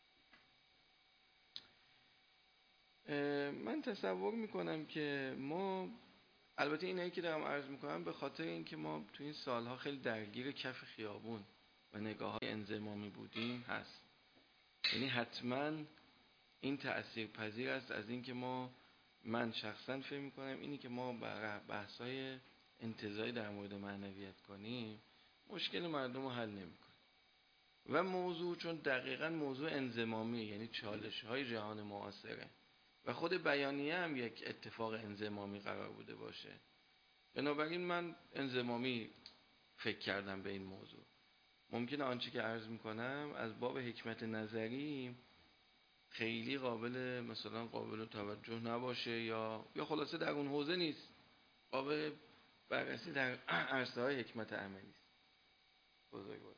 من تصور میکنم که ما، البته اینایی که دارم عرض میکنم به خاطر اینکه ما تو این سالها خیلی درگیر کف خیابون و نگاه‌های انضمامی بودیم هست. یعنی حتما این تأثیر پذیر است از اینکه ما من شخصا فکر میکنم اینی که ما بحث‌های انتزاعی در مورد معنویت کنیم مشکل مردم رو حل نمیکنه و موضوع چون دقیقاً موضوع انضمامی، یعنی چالش‌های جهان معاصره و خود بیانیه هم یک اتفاق انضمامی قرار بوده باشه، بنابراین من انضمامی فکر کردم به این موضوع. ممکنه آنچه که عرض میکنم از باب حکمت نظری خیلی قابل توجه نباشه یا خلاصه در اون حوزه نیست، قابل بررسی در عرصه های حکمت عملی است. بزرگوار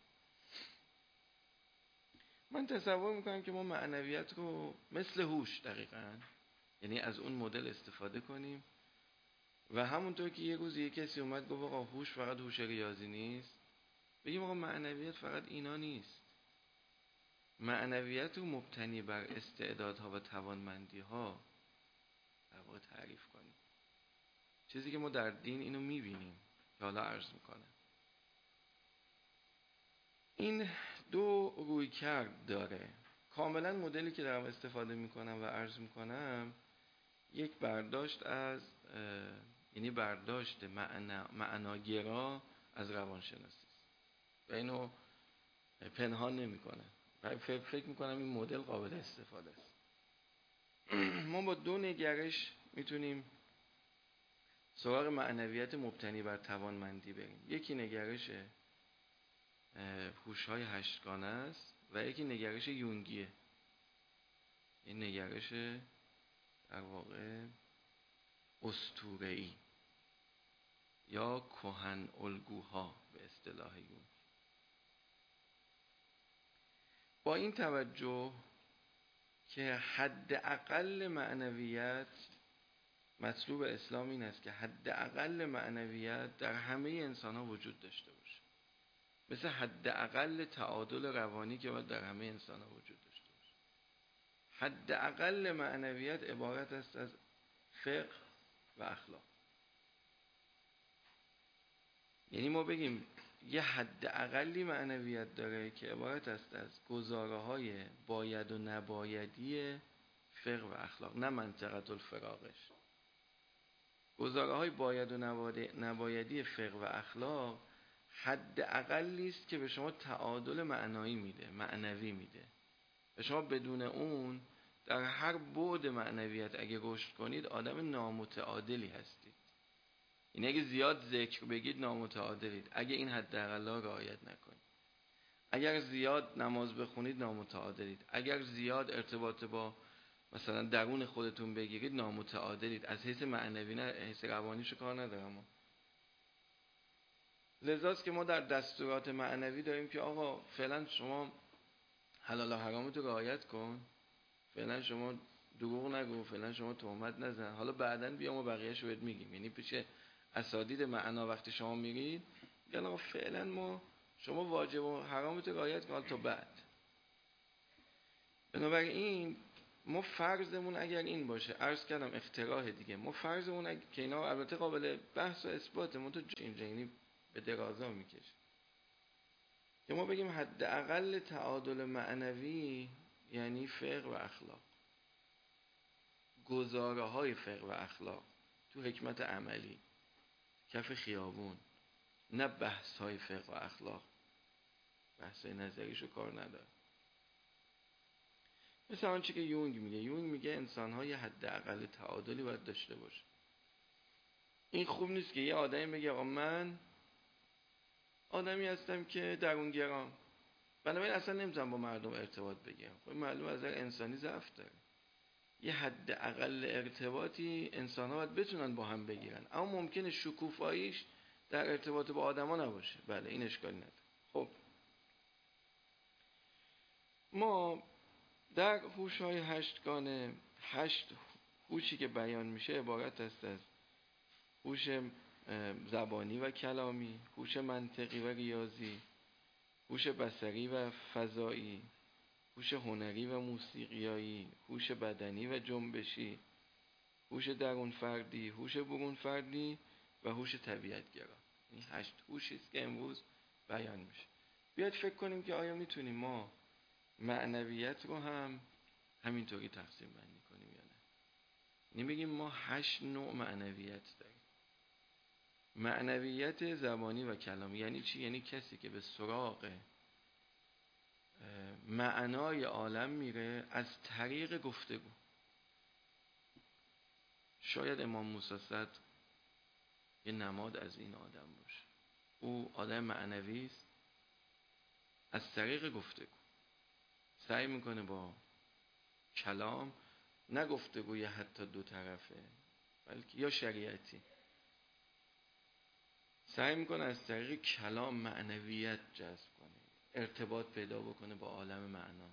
من تصور میکنم که ما معنویت رو مثل هوش دقیقاً، یعنی از اون مدل استفاده کنیم و همونطور که یه روز یک کسی اومد گفت آقا هوش فقط هوش ریاضی نیست، بگیم آقا معنویت فقط اینا نیست. معنویت رو مبتنی بر استعدادها و توانمندی‌ها در واقع تعریف کنیم. چیزی که ما در دین اینو میبینیم که حالا عرض میکنم. این دو رویکرد داره. کاملا مدلی که دارم استفاده میکنم و عرض میکنم یک برداشت از یعنی برداشت معناگرا از روانشناسی و اینو پنهان نمیکنه. فکر میکنم این مدل قابل استفاده است. ما با دو نگرش میتونیم سراغ معنویت مبتنی بر توانمندی بریم. یکی نگرش هوش‌های هشتگانه است و یکی نگرش یونگیه. این نگرش در واقع اسطوره‌ای یا کهن الگوها به اصطلاح یونگ. با این توجه که حداقل معنویت، مطلوب اسلام این است که حداقل معنویت در همه انسان‌ها وجود داشته باشه، مثل حداقل تعادل روانی که باید در همه انسان‌ها وجود داشته باشه. حداقل معنویت عبارت است از فقه و اخلاق. یعنی ما بگیم یه حداقلی معنویت داره که عبارت است از گزاره‌های باید و نبایدی فقه و اخلاق، نه منطقه الفراغش. گزاره‌های باید و نبایدی فقه و اخلاق حداقلی است که به شما تعادل معنایی میده، معنوی میده. و شما بدون اون در هر بعد معنویت اگه رشد کنید آدم نامتعادلی هستید. این اگه زیاد ذکر بگید نامتعادلید، اگه این حداقلا رعایت نکنید. اگر زیاد نماز بخونید نامتعادلید، اگر زیاد ارتباط با مثلا درون خودتون بگیرید نامتعادلید. از حیث معنوی نه، حیث روانیشو کار ندارم. لذاست که ما در دستورات معنوی داریم که آقا فعلا شما حلال و حرامت رو رعایت کن، فعلا شما دروغ نگو، فعلا شما تهمت نزن، حالا بعداً بیا ما بقیه‌شو بهت میگیم. یعنی پیش اساتید معنا وقتی شما میرید میگن آقا فعلا شما واجب و حرامت رو رعایت کن تا بعد. بنابراین ما فرضمون اگر این باشه، عرض کردم اختراع دیگه، ما فرضمون که اینا البته قابل بحث و اثباته، من تو اینجا یعنی به درازا میکشه، که ما بگیم حداقل تعادل معنوی یعنی فقه و اخلاق، گزاره های فقه و اخلاق تو حکمت عملی، کف خیابون، نه بحث های فقه و اخلاق، بحث های نظریشو کار نداره. مثل آنچه که یونگ میگه انسان های حداقل تعادلی باید داشته باشه. این خوب نیست که یه آدمی بگه آقا من آدمی هستم که درونگرام، بنابراین اصلا نمیتونم با مردم ارتباط بگیرم. خب معلومه از نظر انسانی ضعف داره. یه حداقل ارتباطی انسان‌ها باید بتونن با هم بگیرن، اما ممکنه شکوفاییش در ارتباط با آدما نباشه. بله این اشکالی نداره. خب ما در هوش‌های هشتگانه 8 هوشی که بیان میشه عبارت است از هوش زبانی و کلامی، هوش منطقی و ریاضی، هوش بصری و فضایی، هوش هنری و موسیقیایی، هوش بدنی و جنبشی، هوش درون فردی، هوش برون فردی و هوش طبیعت‌گرا. این 8 هوشی است که امروز بیان میشه. بیاید فکر کنیم که آیا میتونیم ما معنویت رو هم همینطوری تقسیم بندی کنیم یا نه. بگیم ما 8 نوع معنویت داریم. معنویت زبانی و کلامی یعنی چی؟ یعنی کسی که به سراغ معنای عالم میره از طریق گفتگو. شاید امام موسی صدر یه نماد از این آدم باشه. او آدم معنوی است، از طریق گفتگو سعی میکنه با کلام، نه گفتگوی حتی دو طرفه بلکه یا شریعتی، سعی میکنه از طریق کلام معنویت جذب کنه، ارتباط پیدا بکنه با عالم معنا.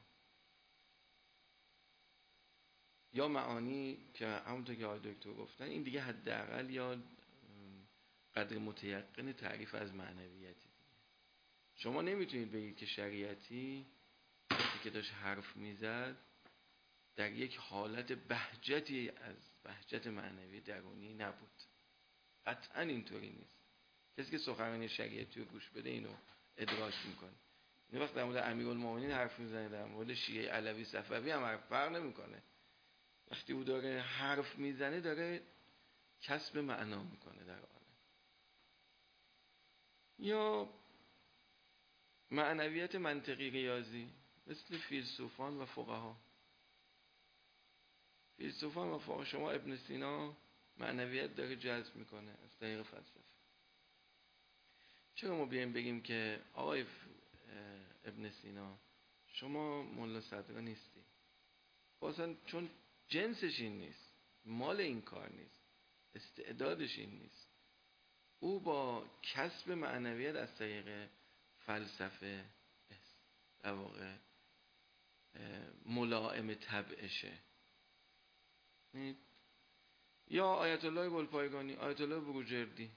یا معانی که همونطور که آقای دکتر گفتن این دیگه حداقل یا قدر متیقن تعریف از معنویتی دیگه. شما نمیتونید بگید که شریعتی که داشت حرف میزد در یک حالت بهجتی از بهجت معنوی درونی نبود. قطعا اینطوری نیست. کسی که سخنرانی شریعتی رو گوش بده اینو ادراک میکنه. این وقت در مورد امیرالمومنین حرف میزنه، در مورد شیعه علوی صفوی هم حرف فرق نمیکنه. وقتی او داره حرف میزنه داره کسب معنا میکنه در عالم. یا معنویت منطقی ریاضی مثل فیلسوفان و فقها. فیلسوفان و فقها، شما ابن سینا معنویت داره جذب میکنه از طریق فلسفه. چرا ما بیایم بگیم که آقای ابن سینا شما ملا صدرا نیستی؟ اصلا چون جنسش این نیست، مال این کار نیست، استعدادش این نیست. او با کسب معنویت از طریق فلسفه در واقع ملائم طبعشه. یا آیت الله گلپایگانی، آیت الله بروجردی،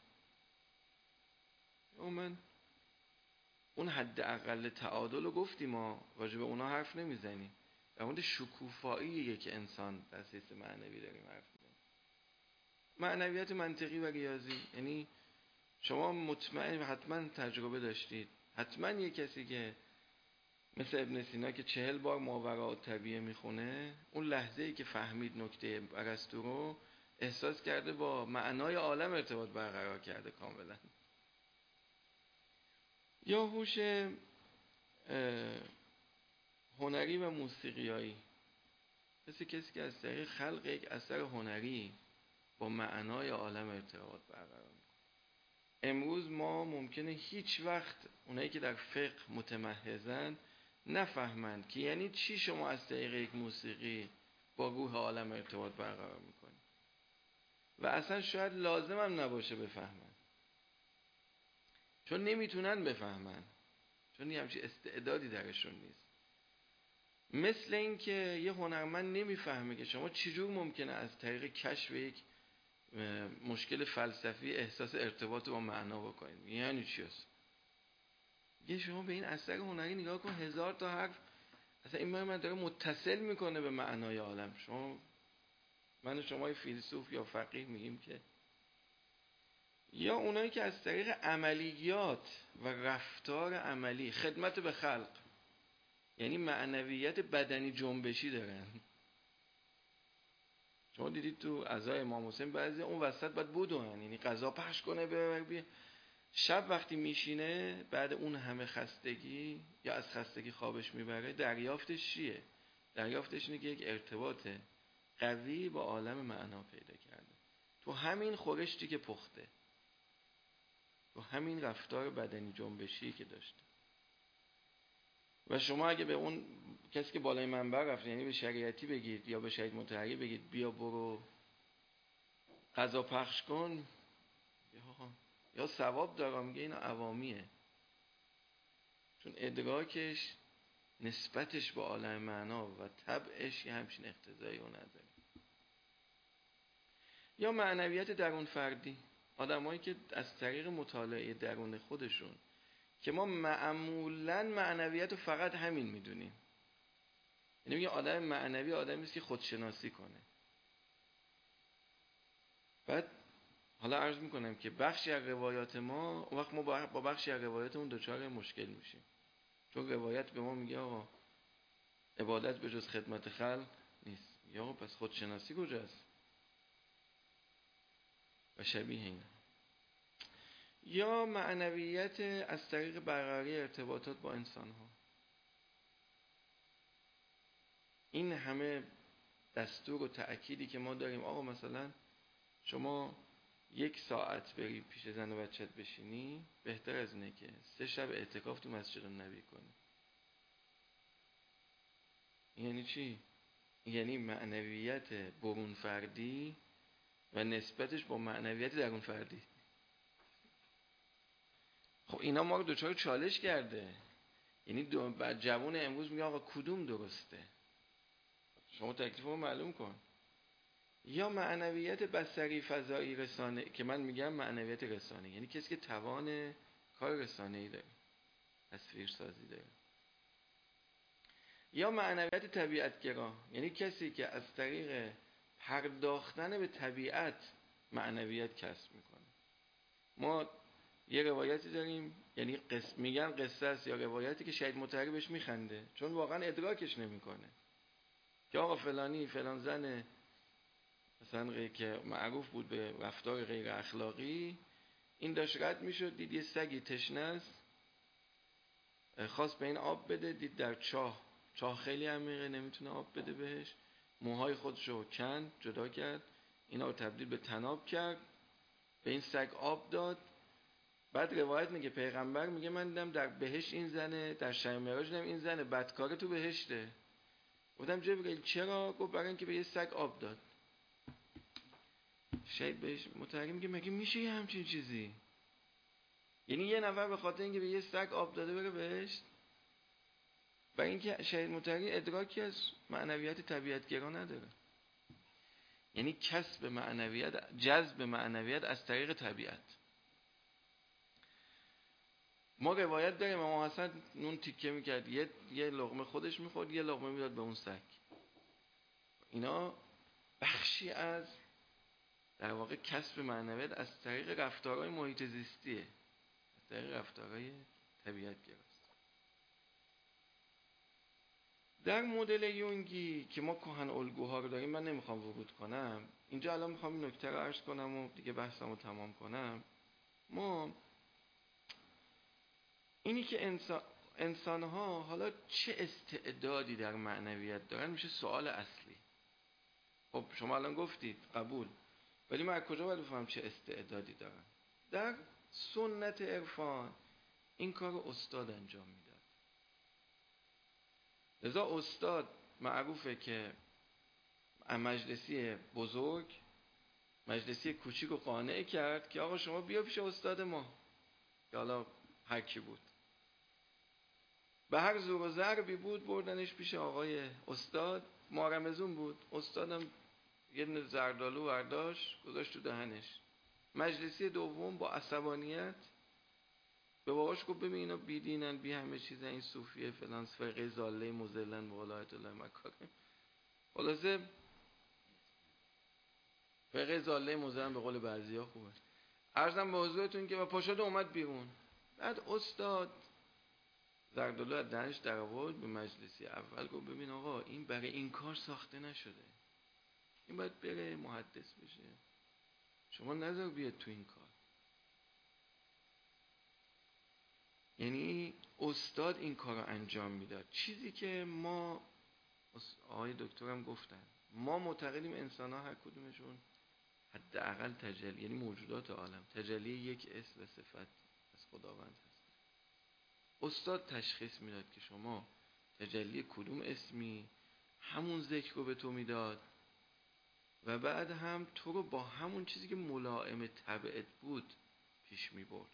اون حد اقل تعادل رو گفتیم، ما راجع به اونا حرف نمیزنیم. در مورد شکوفاییه که انسان در سیستم معنوی داریم حرف میزنیم. معنویت منطقی و ریاضی یعنی شما مطمئن حتما تجربه داشتید، حتما یه کسی که مثل ابن سینا که 40 بار ماوراء الطبیعه میخونه، اون لحظه‌ای که فهمید نکته ارسطو رو احساس کرده با معنای عالم ارتباط برقرار کرده کاملا. یا هوش هنری و موسیقیایی، مثل کسی که از طریق خلق یک اثر هنری با معنای عالم ارتباط برقرار میکنه. امروز ما ممکنه هیچ وقت اونایی که در فقه متمحضن نفهمند که یعنی چی شما از طریق یک موسیقی با روح عالم ارتباط برقرار میکنی و اصلا شاید لازم هم نباشه بفهمن، چون نمیتونن بفهمن، چون یه همچین استعدادی درشون نیست. مثل این که یه هنرمند نمیفهمه که شما چجور ممکنه از طریق کشف یک مشکل فلسفی احساس ارتباط با معنا بکنید. یعنی چی هست؟ یه شما به این اثر هنری نگاه کن، 1000 تا حرف اصلا این من داره متصل میکنه به معنای عالم. من و شما فیلسوف یا فقیه میگیم که، یا اونایی که از طریق عملیات و رفتار عملی خدمت به خلق، یعنی معنویت بدنی جنبشی دارن. شما دیدید تو عزای امام حسین بعضی اون وسط باید بدون، یعنی غذا پخش کنه ببر. شب وقتی میشینه بعد اون همه خستگی یا از خستگی خوابش میبره، دریافتش چیه؟ دریافتش اینه که یک ارتباط قوی با عالم معنا پیدا کرده تو همین خورشتی که پخته، تو همین رفتار بدنی جنبشی که داشته. و شما اگه به اون کسی که بالای منبر رفت، یعنی به شریعتی بگید یا به شهید مطهری بگید بیا برو غذا پخش کن، یا ثواب داره، میگه این عوامیه، چون ادراکش نسبتش با عالم معنا و طبعش یه همچین اقتضایی رو نداره. یا معنویت درون فردی، آدمایی که از طریق مطالعه درون خودشون، که ما معمولاً معنویت رو فقط همین میدونیم، یعنی میگه آدم معنوی آدمی است که خودشناسی کنه. بعد حالا عرض میکنم که بخشی از روایات ما، اون وقت ما با بخشی از روایات اون دچار مشکل میشیم، چون روایت به ما میگه آقا عبادت به جز خدمت خلق نیست. یا آقا پس خودشناسی کجاست؟ و شبیه اینا. یا معنویت از طریق برقراری ارتباطات با انسان ها. این همه دستور و تأکیدی که ما داریم، آقا مثلا شما 1 ساعت بری پیش زن و بچت بشینی بهتر از اینه که 3 شب اعتکاف تو مسجد النبی کنی. یعنی چی؟ یعنی معنویت برون فردی و نسبتش با معنویت درون فردی. خب اینا ما رو دوچار چالش کرده. یعنی بعد جوان امروز میگه آقا کدوم درسته؟ شما تکلیف رو معلوم کن. یا معنویت بصری فضایی رسانه، که من میگم معنویت رسانه یعنی کسی که توان کار رسانه‌ای داره، تصویر سازی داره. یا معنویت طبیعتگرا، یعنی کسی که از طریق پرداختن به طبیعت معنویت کسب میکنه. ما یه روایتی داریم، یعنی میگن قصه است یا روایتی که شهید مطهری بهش میخنده چون واقعا ادراکش نمیکنه که آقا فلانی فلان زن مثلا که معروف بود به رفتار غیر اخلاقی، این داشت رد میشد دید یه سگی تشنه است، خواست به این آب بده، دید در چاه خیلی عمیقه نمیتونه آب بده بهش، موهای خودشو کند جدا کرد، اینا رو تبدیل به طناب کرد، به این سگ آب داد. بعد روایت میگه پیغمبر میگه من دیدم در بهشت این زنه، در شب معراج دیدم این زنه بدکاره تو بهشته. گفتم جبرئیل چرا؟ گفت برای اینکه به یه سگ آب داد. شهید بهش مترجم میگه مگه میشه یه همچین چیزی؟ یعنی یه نفر به خاطر اینکه به یه سگ آب داده بره بهشت؟ برای اینکه شهید مترجم ادراکی از معنویت طبیعتگرا نداره. یعنی کسب معنویت، جذب معنویت از طریق طبیعت. ما روایت داریم امام حسن نون تیکه میکرد، یه لقمه خودش میخورد، یه لقمه میداد به اون سگ. اینا بخشی از در واقع کسب معنویت از طریق رفتارهای محیط زیستیه، از طریق رفتارهای طبیعتگراست. در مدل یونگی که ما کهن الگوها رو داریم، من نمیخوام ورود کنم اینجا، الان میخوام این نکته رو عرض کنم و دیگه بحثمو تمام کنم. ما اینی که انسان‌ها حالا چه استعدادی در معنویت دارن میشه سوال اصلی. خب شما الان گفتید قبول، ولی من از کجا باید بفهمم چه استعدادی دارن؟ در سنت عرفان این کار استاد انجام میداد. لذا استاد معروفه که مجلسی بزرگ مجلسی کوچیک رو قانع کرد که آقا شما بیا پیش استاد ما، که حالا هر کی بود، به هر زور و ضربی بود بردنش پیش آقای استاد. مارمزون بود، استادم یه دونه زردالو برداشت گذاشت تو دهنش. مجلسی دوم با عصبانیت به باباش گفت ببین اینا بیدینن، بی همه چیزن، این صوفیه فلان فرقه ضاله مضلن به ولایت الله مکارم. خلاصه فرقه ضاله مضلن به قول بعضیا خوبه. عرضم به حضورتون که و پاشد اومد بیرون. بعد استاد زردالو از دهنش در آورد، به مجلسی اول گفت ببین آقا این برای این کار ساخته نشده، این باید بره محدث بشه، شما نذار بیاد تو این کار. یعنی استاد این کار رو انجام میداد. چیزی که ما آقای دکترم گفتن، ما معتقدیم انسان ها هر کدومشون حداقل تجلی، یعنی موجودات عالم تجلی یک اسم و صفت از خداوند هست. استاد تشخیص میداد که شما تجلی کدوم اسمی، همون ذکر رو به تو میداد و بعد هم تو رو با همون چیزی که ملائم طبعت بود پیش میبرد.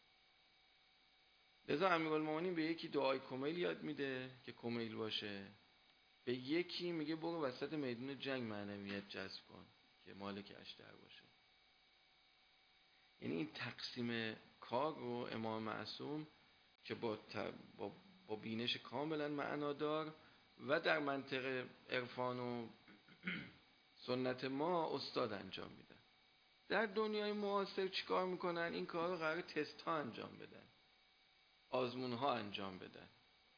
لذا امیرالمومنین به یکی دعای کمیل یاد میده که کمیل باشه، به یکی میگه برو وسط میدون جنگ معنویت جذب کن که مالک اشتر باشه. یعنی این تقسیم کار رو امام معصوم که با بینش کاملا معنادار و در منطق عرفان و سنت ما استاد انجام میدن. در دنیای معاصر چیکار میکنن؟ این کار رو قرار تست ها انجام بدن، آزمون ها انجام بدن.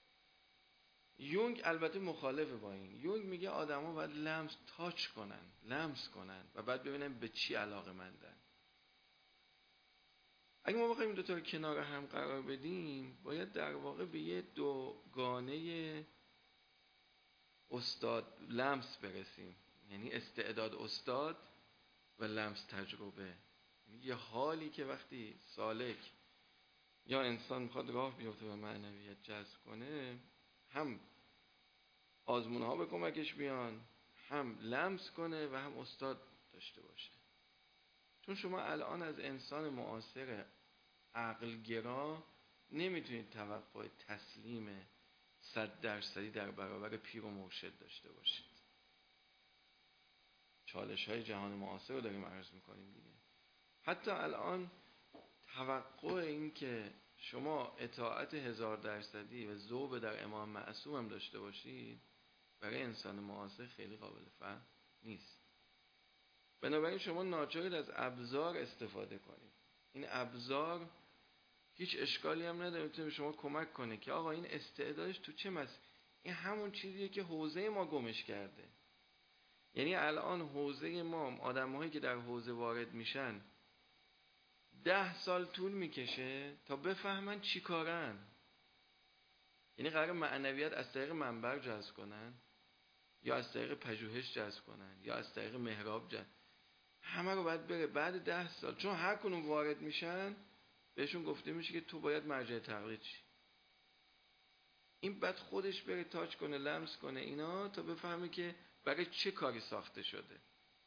یونگ البته مخالفه با این. یونگ میگه آدم ها باید لمس کنن و بعد ببینن به چی علاقه مندن. اگه ما بخوایم دوتا رو کنار هم قرار بدیم، باید در واقع به یه دوگانه استاد لمس برسیم. یعنی استعداد استاد و لمس تجربه. یه حالی که وقتی سالک یا انسان میخواد راه بیفته و معنویت جذب کنه، هم آزمون ها به کمکش بیان، هم لمس کنه و هم استاد داشته باشه. چون شما الان از انسان معاصر عقلگرا نمیتونید توقع تسلیم 100% در برابر پیر و مرشد داشته باشید. چالش های جهان معاصر رو داریم عرض میکنیم دیگه. حتی الان توقع این که شما اطاعت 1000% و ذوب در امام معصوم هم داشته باشید برای انسان معاصر خیلی قابل فهم نیست. بنابراین شما ناچارید از ابزار استفاده کنید. این ابزار هیچ اشکالی هم نداره، میتونه به شما کمک کنه که آقا این استعدادش تو چه این همون چیزیه که حوزه ما گمش کرده. یعنی الان حوزه ما، آدم‌هایی که در حوزه وارد میشن 10 سال طول میکشه تا بفهمن چی کارن. یعنی قرار معنویت از طریق منبر جذب کنن، یا از طریق پژوهش جذب کنن، یا از طریق محراب جذب. همه رو باید بره بعد 10 سال، چون هر کنون وارد میشن بهشون گفته میشه که تو باید مرجع تقلید شی. این بعد خودش بره تاچ کنه، لمس کنه اینا تا بفهمه که برای چه کاری ساخته شده.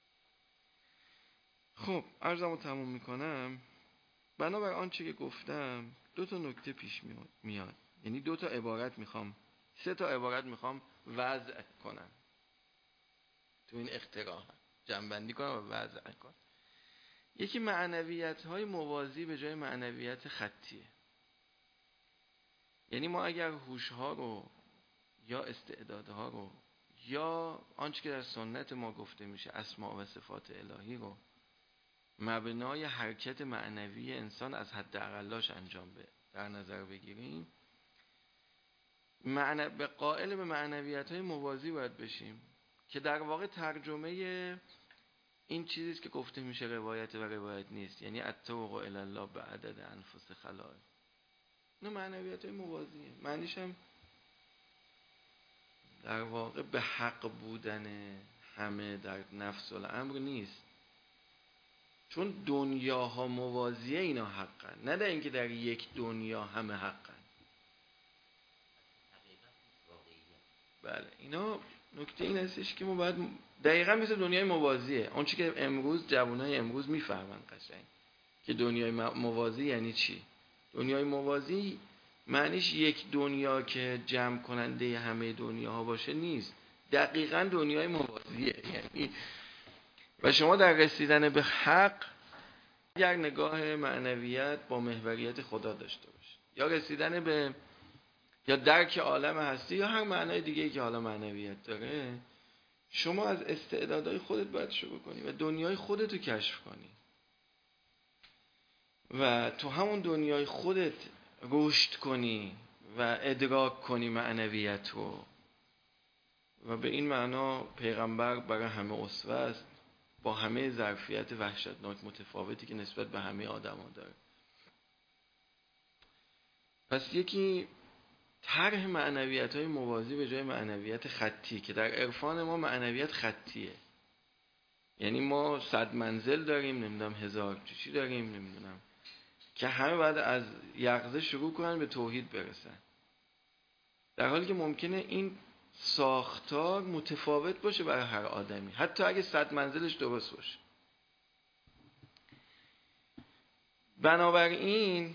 خب عرضمو تموم میکنم. بنابر آنچه که گفتم 2 نکته پیش میاد. یعنی 2 عبارت میخوام، 3 عبارت میخوام وضع کنم تو این اختراع، جمع‌بندی کنم و وضع کنم. یکی معنویت های موازی به جای معنویت خطیه. یعنی ما اگر هوش ها رو یا استعدادها رو یا آنچه که در سنت ما گفته میشه اسماء و صفات الهی رو مبنای حرکت معنوی انسان از حد اقلاش انجام در نظر بگیریم، به قائل به معنویت های موازی باید بشیم که در واقع ترجمه این چیزیست که گفته میشه روایت و روایت نیست. یعنی التوق الی الله به عدد انفس خلائق. نه، معنویت های موازیه. معنیش هم در واقع به حق بودن همه در نفس الامر نیست، چون دنیاها موازیه، اینا حقن، نه در اینکه در یک دنیا همه حقن. بله، اینا نکته این هستش که ما باید دقیقا مثل دنیای موازیه، اون چی که امروز جوانای امروز میفهمن قشنگ که دنیای موازی یعنی چی. دنیای موازی معنیش یک دنیا که جمع کننده همه دنیاها باشه نیست، دقیقا دنیای موازیه. یعنی و شما در رسیدن به حق اگر نگاه معنویت با محوریت خدا داشته باشه، یا رسیدن به یا درک عالم هستی یا هر معنای دیگه‌ای که حالا معنویت داره، شما از استعدادهای خودت باید شروع کنی و دنیای خودت رو کشف کنی و تو همون دنیای خودت رشد کنی و ادراک کنی معنویت رو. و به این معنا پیغمبر برای همه اسوه است، با همه ظرفیت وحشتناک متفاوتی که نسبت به همه آدم‌ها داره. پس یکی طرح معنویت‌های موازی به جای معنویت خطی، که در عرفان ما معنویت خطیه. یعنی ما 100 منزل داریم، نمیدونم 1000 چی داریم، نمیدونم، که همه بعد از یقظه شروع کنن به توحید برسن، در حالی که ممکنه این ساختار متفاوت باشه برای هر آدمی، حتی اگه 100 منزلش درست باشه. بنابراین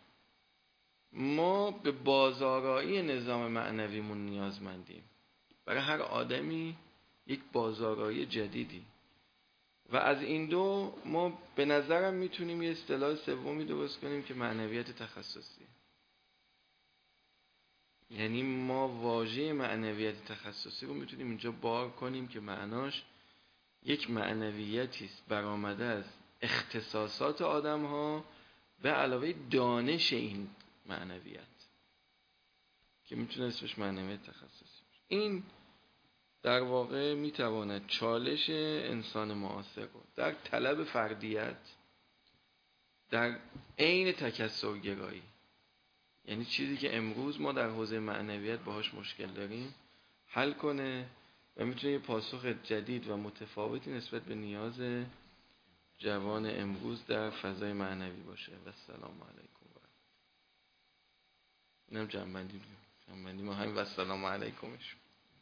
ما به بازآرایی نظام معنویمون نیازمندیم. برای هر آدمی یک بازآرایی جدیدی. و از این 2 ما به نظرم میتونیم یه اصطلاح سومی درست کنیم که معنویت تخصصی. یعنی ما واژه معنویت تخصصی رو میتونیم اینجا بار کنیم که معناش یک معنویتی است برآمده از اختصاصات آدم‌ها به علاوه دانش این معنویت که میتونه اسمش معنویت تخصصی باشه. این در واقع میتواند چالش انسان معاصر رو در طلب فردیت، در عین تکثرگرایی، یعنی چیزی که امروز ما در حوزه معنویت باهاش مشکل داریم حل کنه و میتونه یه پاسخ جدید و متفاوتی نسبت به نیاز جوان امروز در فضای معنوی باشه. و السلام علیکم. اینم جنبندی ما همین و السلام علیکمش.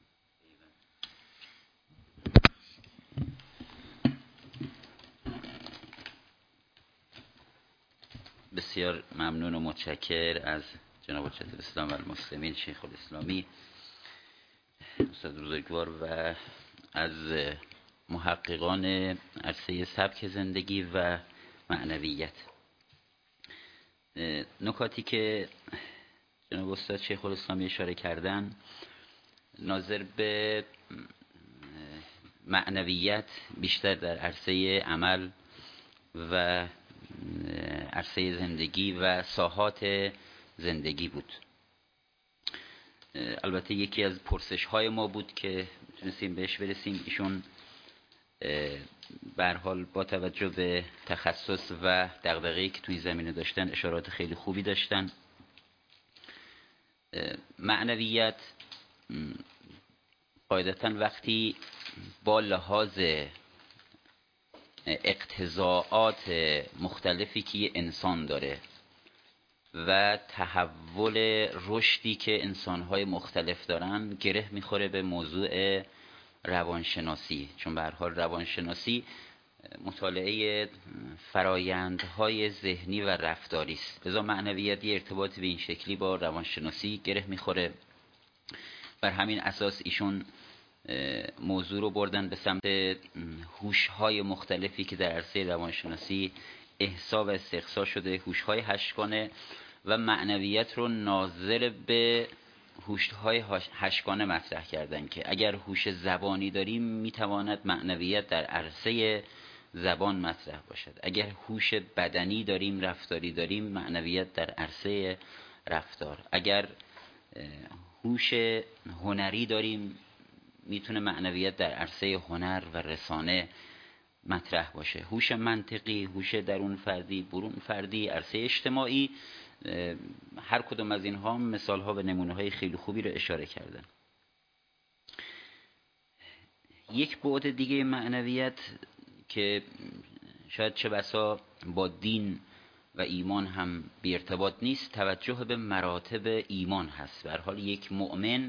بسیار ممنون و متشکر از جناب حجت الاسلام و المسلمین شیخ الاسلامی استاد بزرگوار و از محققان عرصه سبک زندگی و معنویت. نکاتی که جناب استاد شیخ الاسلامی اشاره کردن ناظر به معنویت بیشتر در عرصه عمل و عرصه زندگی و ساحات زندگی بود. البته یکی از پرسش های ما بود که تونستیم بهش برسیم. ایشون به هر حال با توجه به تخصص و دغدغه‌ای که توی زمینه داشتن اشارات خیلی خوبی داشتن. معنویت قاعدتاً وقتی با لحاظ اقتضاعات مختلفی که انسان داره و تحول رشدی که انسان‌های مختلف دارن گره میخوره به موضوع روانشناسی، چون به هر حال روانشناسی مطالعه فرایندهای ذهنی و رفتاری است. لذا معنویت یه ارتباطی به این شکلی با روانشناسی گره میخوره. بر همین اساس ایشون موضوع رو بردن به سمت هوش‌های مختلفی که در عرصه روانشناسی احصا و استقصا شده، هوش‌های هشتگانه، و معنویت رو ناظر به هوش‌های هشتگانه مطرح کردن که اگر هوش زبانی داریم میتواند معنویت در عرصه زبان مطرح باشد، اگر هوش بدنی داریم، رفتاری داریم، معنویت در عرصه رفتار، اگر هوش هنری داریم میتونه معنویت در عرصه هنر و رسانه مطرح باشه. هوش منطقی، هوش درون فردی، برون فردی، عرصه اجتماعی، هر کدوم از اینها مثال ها و نمونه های خیلی خوبی رو اشاره کردن. یک بعد دیگه معنویت که شاید چه بسا با دین و ایمان هم بی ارتباط نیست، توجه به مراتب ایمان هست. به هر حال یک مؤمن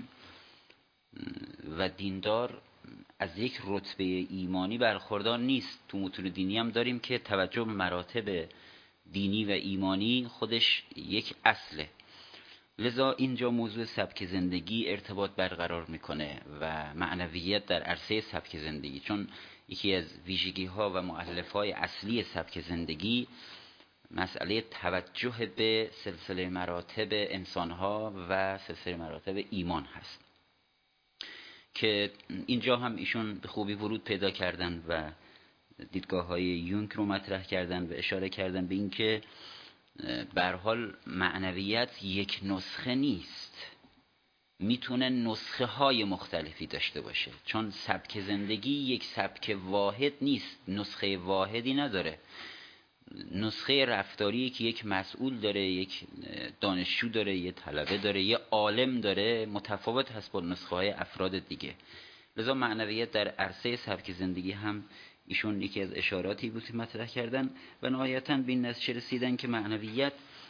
و دیندار از یک رتبه ایمانی برخوردار نیست. تو متون دینی هم داریم که توجه به مراتب دینی و ایمانی خودش یک اصله. لذا اینجا موضوع سبک زندگی ارتباط برقرار میکنه و معنویت در عرصه سبک زندگی، چون یکی از ویژگی ها و مؤلف های اصلی سبک زندگی مسئله توجه به سلسله مراتب انسان ها و سلسله مراتب ایمان هست که اینجا هم ایشون به خوبی ورود پیدا کردن و دیدگاه های یونگ رو مطرح کردن و اشاره کردن به این که به هر حال معنویت یک نسخه نیست، میتونه نسخه های مختلفی داشته باشه، چون سبک زندگی یک سبک واحد نیست، نسخه واحدی نداره. نسخه رفتاری که یک مسئول داره، یک دانشجو داره، یک طلبه داره، یک عالم داره، متفاوت هست با نسخه های افراد دیگه. لذا معنویت در عرصه سبک زندگی هم ایشون یکی از اشاراتی بود که مطرح کردن و نهایتاً به این نتیجه رسیدن که معنویت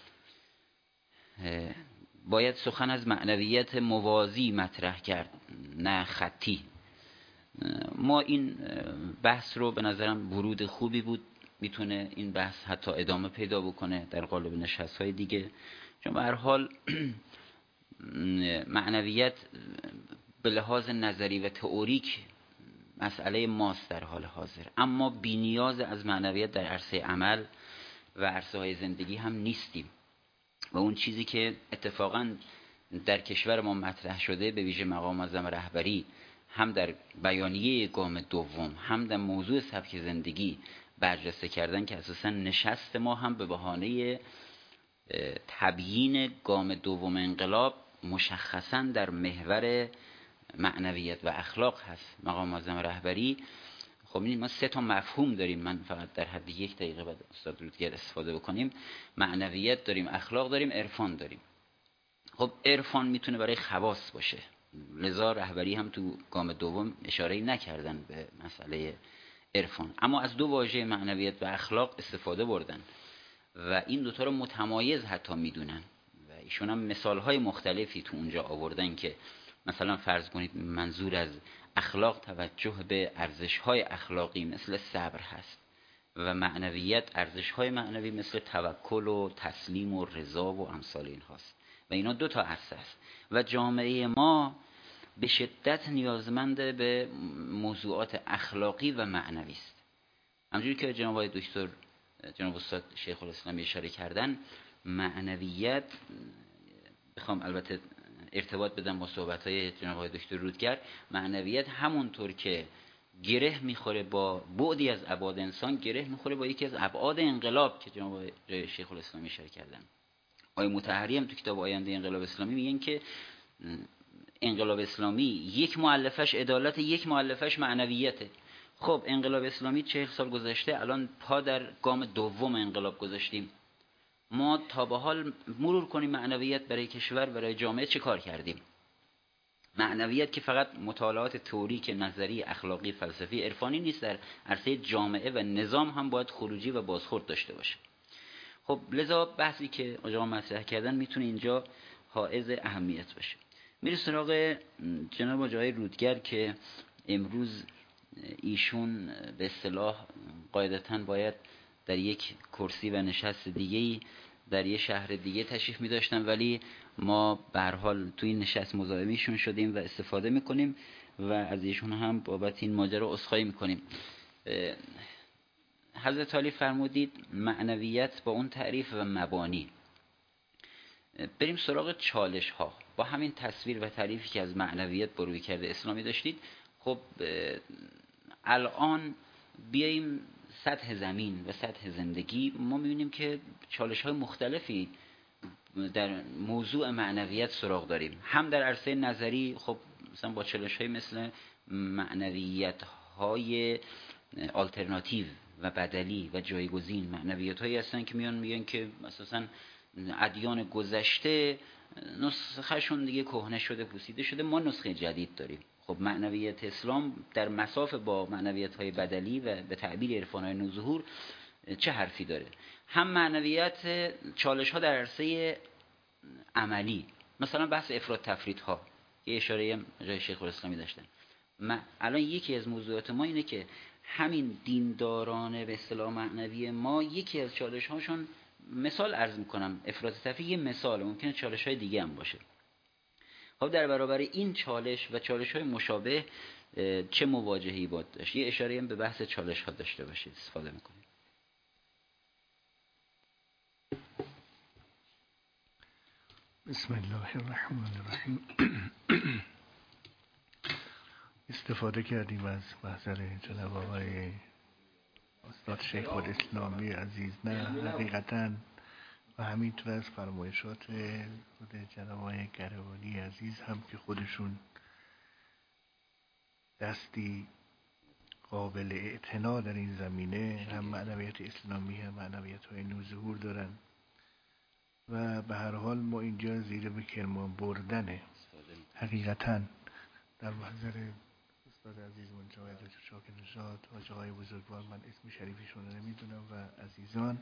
باید سخن از معنویت موازی مطرح کرد، نه خطی. ما این بحث رو به نظرم ورود خوبی بود، میتونه این بحث حتی ادامه پیدا بکنه در قالب نشست‌های دیگه، چون به هر حال معنویت به لحاظ نظری و تئوریک مسئله ماست در حال حاضر، اما بی نیاز از معنویت در عرصه عمل و عرصه های زندگی هم نیستیم. و اون چیزی که اتفاقاً در کشور ما مطرح شده به ویژه مقام معظم رهبری هم در بیانیه گام دوم هم در موضوع سبک زندگی برجسته کردن که اساساً نشست ما هم به بهانه تبیین گام دوم انقلاب مشخصاً در محور معنویت و اخلاق هست. مقام معظم رهبری خب این ما 3 تا مفهوم داریم، من فقط در حد 1 دقیقه بعد استاد رودگر استفاده بکنیم. معنویت داریم، اخلاق داریم، عرفان داریم. خب عرفان میتونه برای خواص باشه، لذا رهبری هم تو گام دوم اشاره نکردن به مسئله عرفان، اما از 2 واژه معنویت و اخلاق استفاده بردن و این دوتا رو متمایز حتی میدونن و ایشون هم مثالهای مختلفی تو اونجا آوردن که مثلا فرض کنید منظور از اخلاق توجه به ارزش‌های اخلاقی مثل صبر هست و معنویت ارزش‌های معنوی مثل توکل و تسلیم و رضا و امثال این هاست و اینا 2 تا عرصه است و جامعه ما به شدت نیازمند به موضوعات اخلاقی و معنوی است. همونجوری که جناب آقای دکتر جناب استاد شیخ الاسلام اشاره کردن، معنویت بخوام البته ارتباط بدم با صحبت‌های جناب آقای دکتر رودگر، معنویت همونطور که گره میخوره با بعدی از ابعاد انسان، گره میخوره با یکی از ابعاد انقلاب که جناب آقای شیخ الاسلام اشاره کردن. آقای مطهری هم تو کتاب آینده انقلاب اسلامی میگن که انقلاب اسلامی یک مؤلفش عدالت، یک مؤلفش معنویته. خب انقلاب اسلامی 40 سال گذشته، الان پا در گام دوم انقلاب گذاشتیم. ما تا به حال مرور کنیم معنویت برای کشور، برای جامعه چه کار کردیم. معنویت که فقط مطالعات تئوریک، نظری، اخلاقی، فلسفی، عرفانی نیست، در عرصه جامعه و نظام هم باید خروجی و بازخورد داشته باشه. خب لذا بحثی که آقا مطرح کردن میتونه اینجا حائز اهمیت باشه. میره سراغ جناب آقای رودگر که امروز ایشون به اصطلاح قاعدتاً باید در یک کرسی و نشست دیگه‌ای در یک شهر دیگه تشریف می داشتن، ولی ما به هر حال توی این نشست مزاحمشون شدیم و استفاده میکنیم و از ایشون هم بابت این ماجرا عذرخواهی میکنیم. حضرت علی فرمودید معنویت با اون تعریف و مبانی. بریم سراغ چالش ها. با همین تصویر و تعریفی که از معنویت با رویکرد اسلامی داشتید، خب الان بیاییم سطح زمین و سطح زندگی، ما میبینیم که چالش های مختلفی در موضوع معنویت سراغ داریم. هم در عرصه نظری، خب مثلا با چالش های مثل معنویت های آلترناتیو و بدلی و جایگزین، معنویت هایی هستن که میگن که اساساً ادیان گذشته نسخهشون دیگه کهنه شده، پوسیده شده، ما نسخه جدید داریم. خب معنویت اسلام در مساف با معنویت های بدلی و به تعبیر عرفان های نوظهور چه حرفی داره؟ هم معنویت چالش ها در عرصه عملی، مثلا بحث افراط تفرید ها، یه اشاره جای شیخ الاسلامی داشتن. الان یکی از موضوعات ما اینه که همین دینداران به اصطلاح معنوی ما، یکی از چالش هاشون، مثال عرض میکنم، افراط تفرید یه مثال، ممکنه چالش های دیگه هم باشه. خب در برابر این چالش و چالش های مشابه چه مواجهه‌ای باید داشت؟ یه اشاره هم به بحث چالش ها داشته باشید، استفاده میکنید. بسم الله الرحمن الرحیم. استفاده کردیم از محضر جناب آقای استاد شیخ الاسلامی عزیز، نه حقیقتاً، و همینطور از فرمایشات خود جناب آقای گروانی عزیز هم که خودشون دستی قابل اعتنا در این زمینه، هم معنویت اسلامی هم معنویت های نوظهور دارن و به هر حال ما اینجا زیر به کرمان بردنه حقیقتاً در محضر استاد عزیز منجای دکتر شاکر نژاد و آقای بزرگوار، من اسم شریفشون رو نمیدونم، و عزیزان،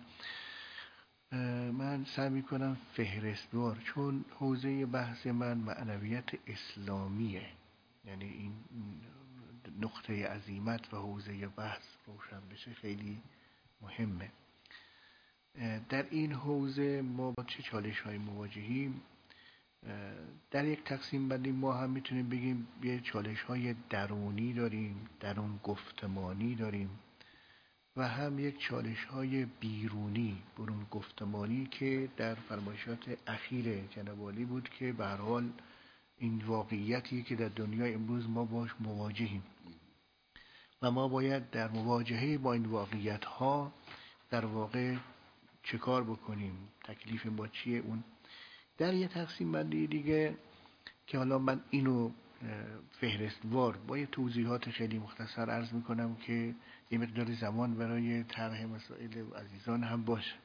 من سعی میکنم فهرستوار، چون حوزه بحث من معنویت اسلامیه، یعنی این نقطه عظیمت و حوزه بحث روشن بشه خیلی مهمه. در این حوزه ما با چه چالش های مواجهیم؟ در یک تقسیم بندی ما هم میتونیم بگیم یه چالش های درونی داریم، درون گفتمانی داریم، و هم یک چالش های بیرونی، برون گفتمانی، که در فرمایشات اخیر جناب عالی بود که به هر حال این واقعیتی که در دنیای امروز ما باش مواجهیم و ما باید در مواجهه با این واقعیت ها در واقع چه کار بکنیم، تکلیف ما چیه. اون در یه تقسیم بندی دیگه که حالا من اینو فهرستوار با یه توضیحات خیلی مختصر عرض میکنم که یه مقدار زمان برای طرح مسائل عزیزان هم باشه.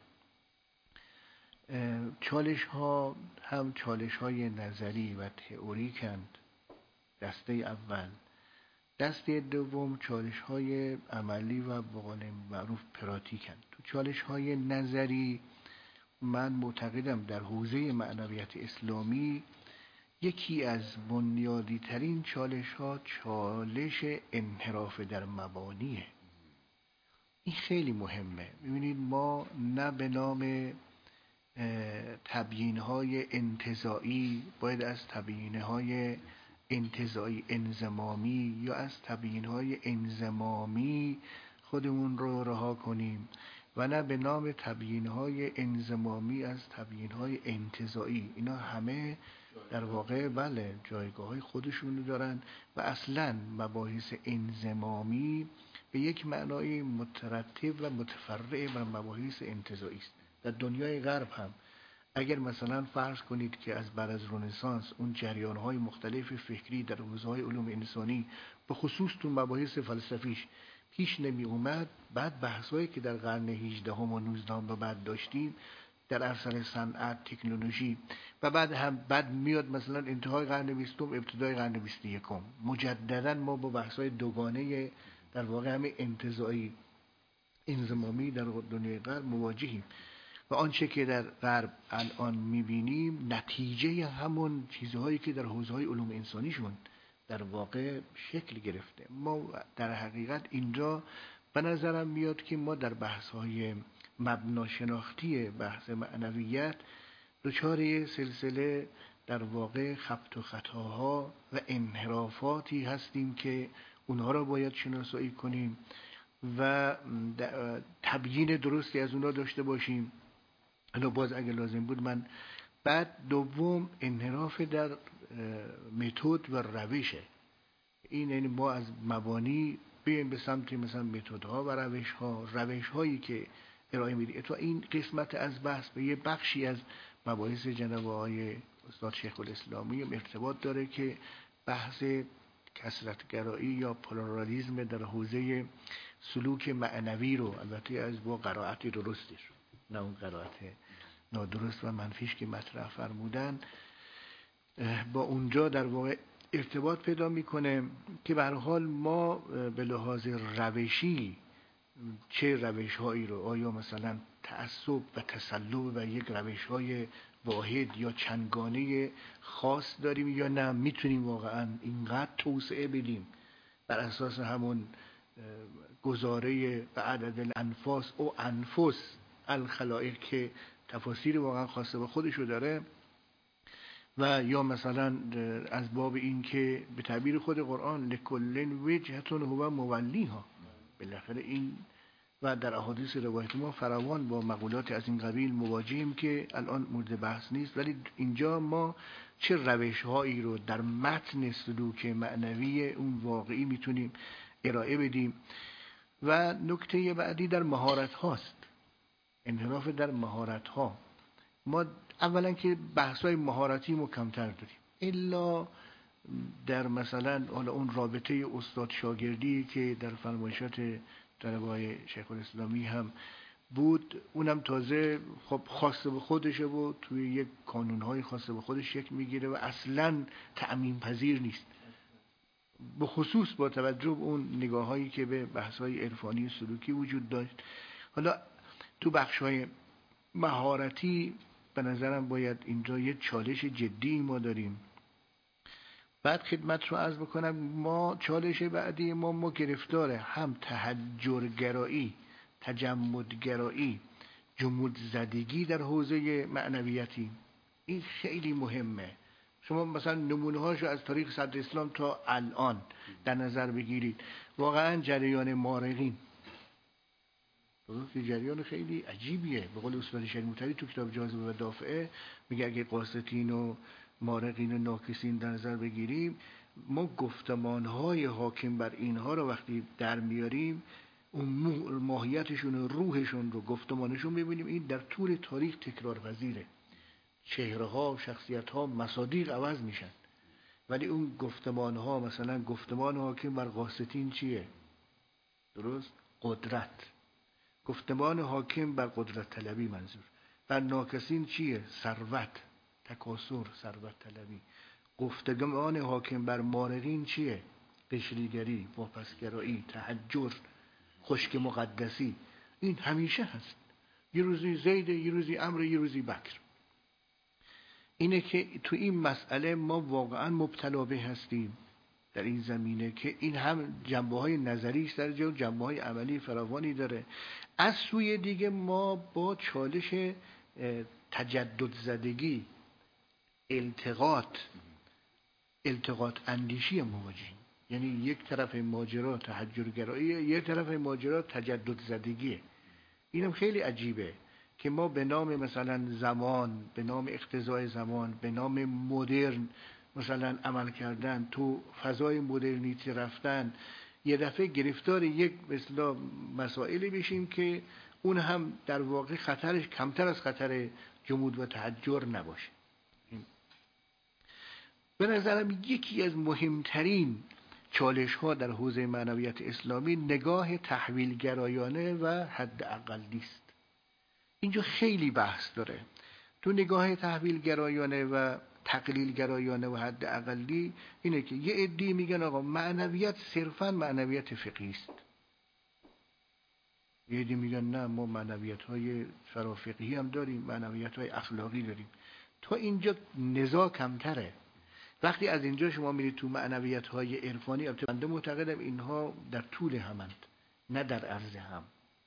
چالش ها هم چالش های نظری و تئوریکند، دسته اول. دسته دوم چالش های عملی و به قول معروف پراتیکند. تو چالش های نظری من معتقدم در حوزه معنویت اسلامی یکی از بنیادی ترین چالش ها چالش انحراف در مبانیه. این خیلی مهمه. ببینید ما نه به نام تبیین های انتزاعی باید از تبیین های انتزاعی انضمامی یا از تبیین های انضمامی خودمون رو رها کنیم و نه به نام تبیین های انضمامی از تبیین های انتزاعی. اینا همه در واقع بله جایگاه های خودشونو دارن و اصلا مباحث انضمامی به یک معنای مترتب و متفرع بر مباحث انتزاعی است. در دنیای غرب هم اگر مثلا فرض کنید که از بعد از رنسانس اون جریان‌های مختلف فکری در حوزه‌های علوم انسانی به خصوص تو مباحث فلسفیش پیش نمی اومد، بعد بحث‌هایی که در قرن 18 و 19 به بعد داشتیم در عرصه صنعت، تکنولوژی و بعد میاد مثلا انتهای قرن 20 ابتدای قرن 21 مجددا ما با بحث‌های دوگانه در واقع همه انتزاعی انضمامی در دنیای غرب مواجهیم و آنچه که در غرب الان میبینیم نتیجه همون چیزهایی که در حوزه‌های علوم انسانیشون در واقع شکل گرفته. ما در حقیقت اینجا به نظرم میاد که ما در بحث‌های مبناشناختی بحث معنویت دچار سلسله در واقع خبط و خطاها و انحرافاتی هستیم که اونها را باید شناسایی کنیم و تبیین درستی از اونها داشته باشیم. حالا باز اگه لازم بود من بعد دوم انحراف در متد و روشه. این یعنی ما از مبانی بیایم به سمت مثلا متدها و روش‌هایی که ارائه میدیم. تو این قسمت از بحث به یه بخشی از مباحث جناب آقای استاد شیخ الاسلامی ارتباط داره که بحث کثرت‌گرایی یا پلورالیسم در حوزه سلوک معنوی رو البته از با قرائت درستش، نه اون قرائت نادرست و منفیش که مطرح فرمودن، با اونجا در واقع ارتباط پیدا میکنه که به هر حال ما به لحاظ روشی چه روش‌هایی رو، آیا مثلا تعصب و تسلب و یک روش‌های واحد یا چندگانه خاص داریم یا نه میتونیم واقعا اینقدر توسعه بدیم بر اساس همون گزاره و عدد الانفاس او انفس الخلائق که تفاسیر واقعا خاصه به خودشو داره، و یا مثلا از باب این که به تعبیر خود قرآن لکل وجهتون هو مولیها، بالاخره این و در احادیث روایت ما فراوان با مقولات از این قبیل مواجهیم که الان مورد بحث نیست، ولی اینجا ما چه روش‌هایی رو در متن سلوک معنوی اون واقعی میتونیم ارائه بدیم. و نکته بعدی در مهارت هاست، انحراف در مهارت ها. ما اولا که بحث‌های مهارتی ما کمتر داریم الا در مثلا حالا اون رابطه استاد شاگردی که در فرمایشات طلبه‌های شیخ الاسلامی هم بود، اونم تازه خب خاصه به خودشه و توی یک کانون‌های خاصه به خودش شکل میگیره و اصلاً تأمین پذیر نیست، به خصوص با توجه به اون نگاه‌هایی که به بحث‌های عرفانی سلوکی وجود داشت. حالا تو بخش‌های مهارتی به نظرم باید اینجا یه چالش جدی ما داریم. بعد خدمت رو عرض بکنم ما چالش بعدی ما گرفتاره هم تهجرگرایی، تجمدگرایی، جمود زدگی در حوزه معنویتی. این خیلی مهمه. شما مثلا نمونه هاشو از تاریخ صدر اسلام تا الان در نظر بگیرید، واقعا جریان مارقین که جریان خیلی عجیبیه. به قول استاد شریف موطوی تو کتاب جاذبه و دافعه میگه اگه قاسطین و مارقین و ناکسین در نظر بگیریم، ما گفتمانهای حاکم بر اینها رو وقتی در میاریم، اون ماهیتشون و روحشون رو گفتمانشون ببینیم، این در طول تاریخ تکرار پذیره. چهره ها، شخصیت ها، مصادیق عوض میشن ولی اون گفتمان ها، مثلا گفتمان حاکم بر قاسطین چیه؟ درست؟ قدرت. گفتمان حاکم بر قدرت طلبی منظور. بر ناکسین چیه؟ ثروت، تکاثر، ثروت طلبی. گفتمان حاکم بر مارقین چیه؟ قشریگری، واپسگرایی، تحجر، خشک مقدسی. این همیشه هست. یه روزی زید، یه روزی عمرو، یه روزی بکر. اینه که تو این مسئله ما واقعا مبتلا به هستیم در این زمینه که این هم جنبه های نظریش در جا جنبه های عملی فراوانی داره. از سوی دیگه ما با چالش تجدد زدگی، التقاط اندیشی مواجهیم. یعنی یک طرف ماجرا تحجرگراییه، یک طرف ماجرا تجدد زدگیه. اینم خیلی عجیبه که ما به نام مثلا زمان، به نام اقتضای زمان، به نام مدرن مثلا عمل کردن، تو فضای مدرنیتی رفتن، یه دفعه گرفتار یک مثلا مسائلی بشیم که اون هم در واقع خطرش کمتر از خطر جمود و تحجر نباشه. به نظرم یکی از مهمترین چالش ها در حوزه معنویت اسلامی نگاه تحویلگرایانه و حد اقلی است. اینجا خیلی بحث داره. تو نگاه تحویلگرایانه و تقلیلگرایانه و حد اقلی اینه که یه عده‌ای میگن آقا معنویت صرفاً معنویت فقهی است. یه عده‌ای میگن نه، ما معنویت های فرافقهی هم داریم، معنویت های اخلاقی داریم. تا اینجا نزاع کمتره. وقتی از اینجا شما میرید تو معنویت های عرفانی، بنده معتقدم اینها در طول همند، نه در عرض هم.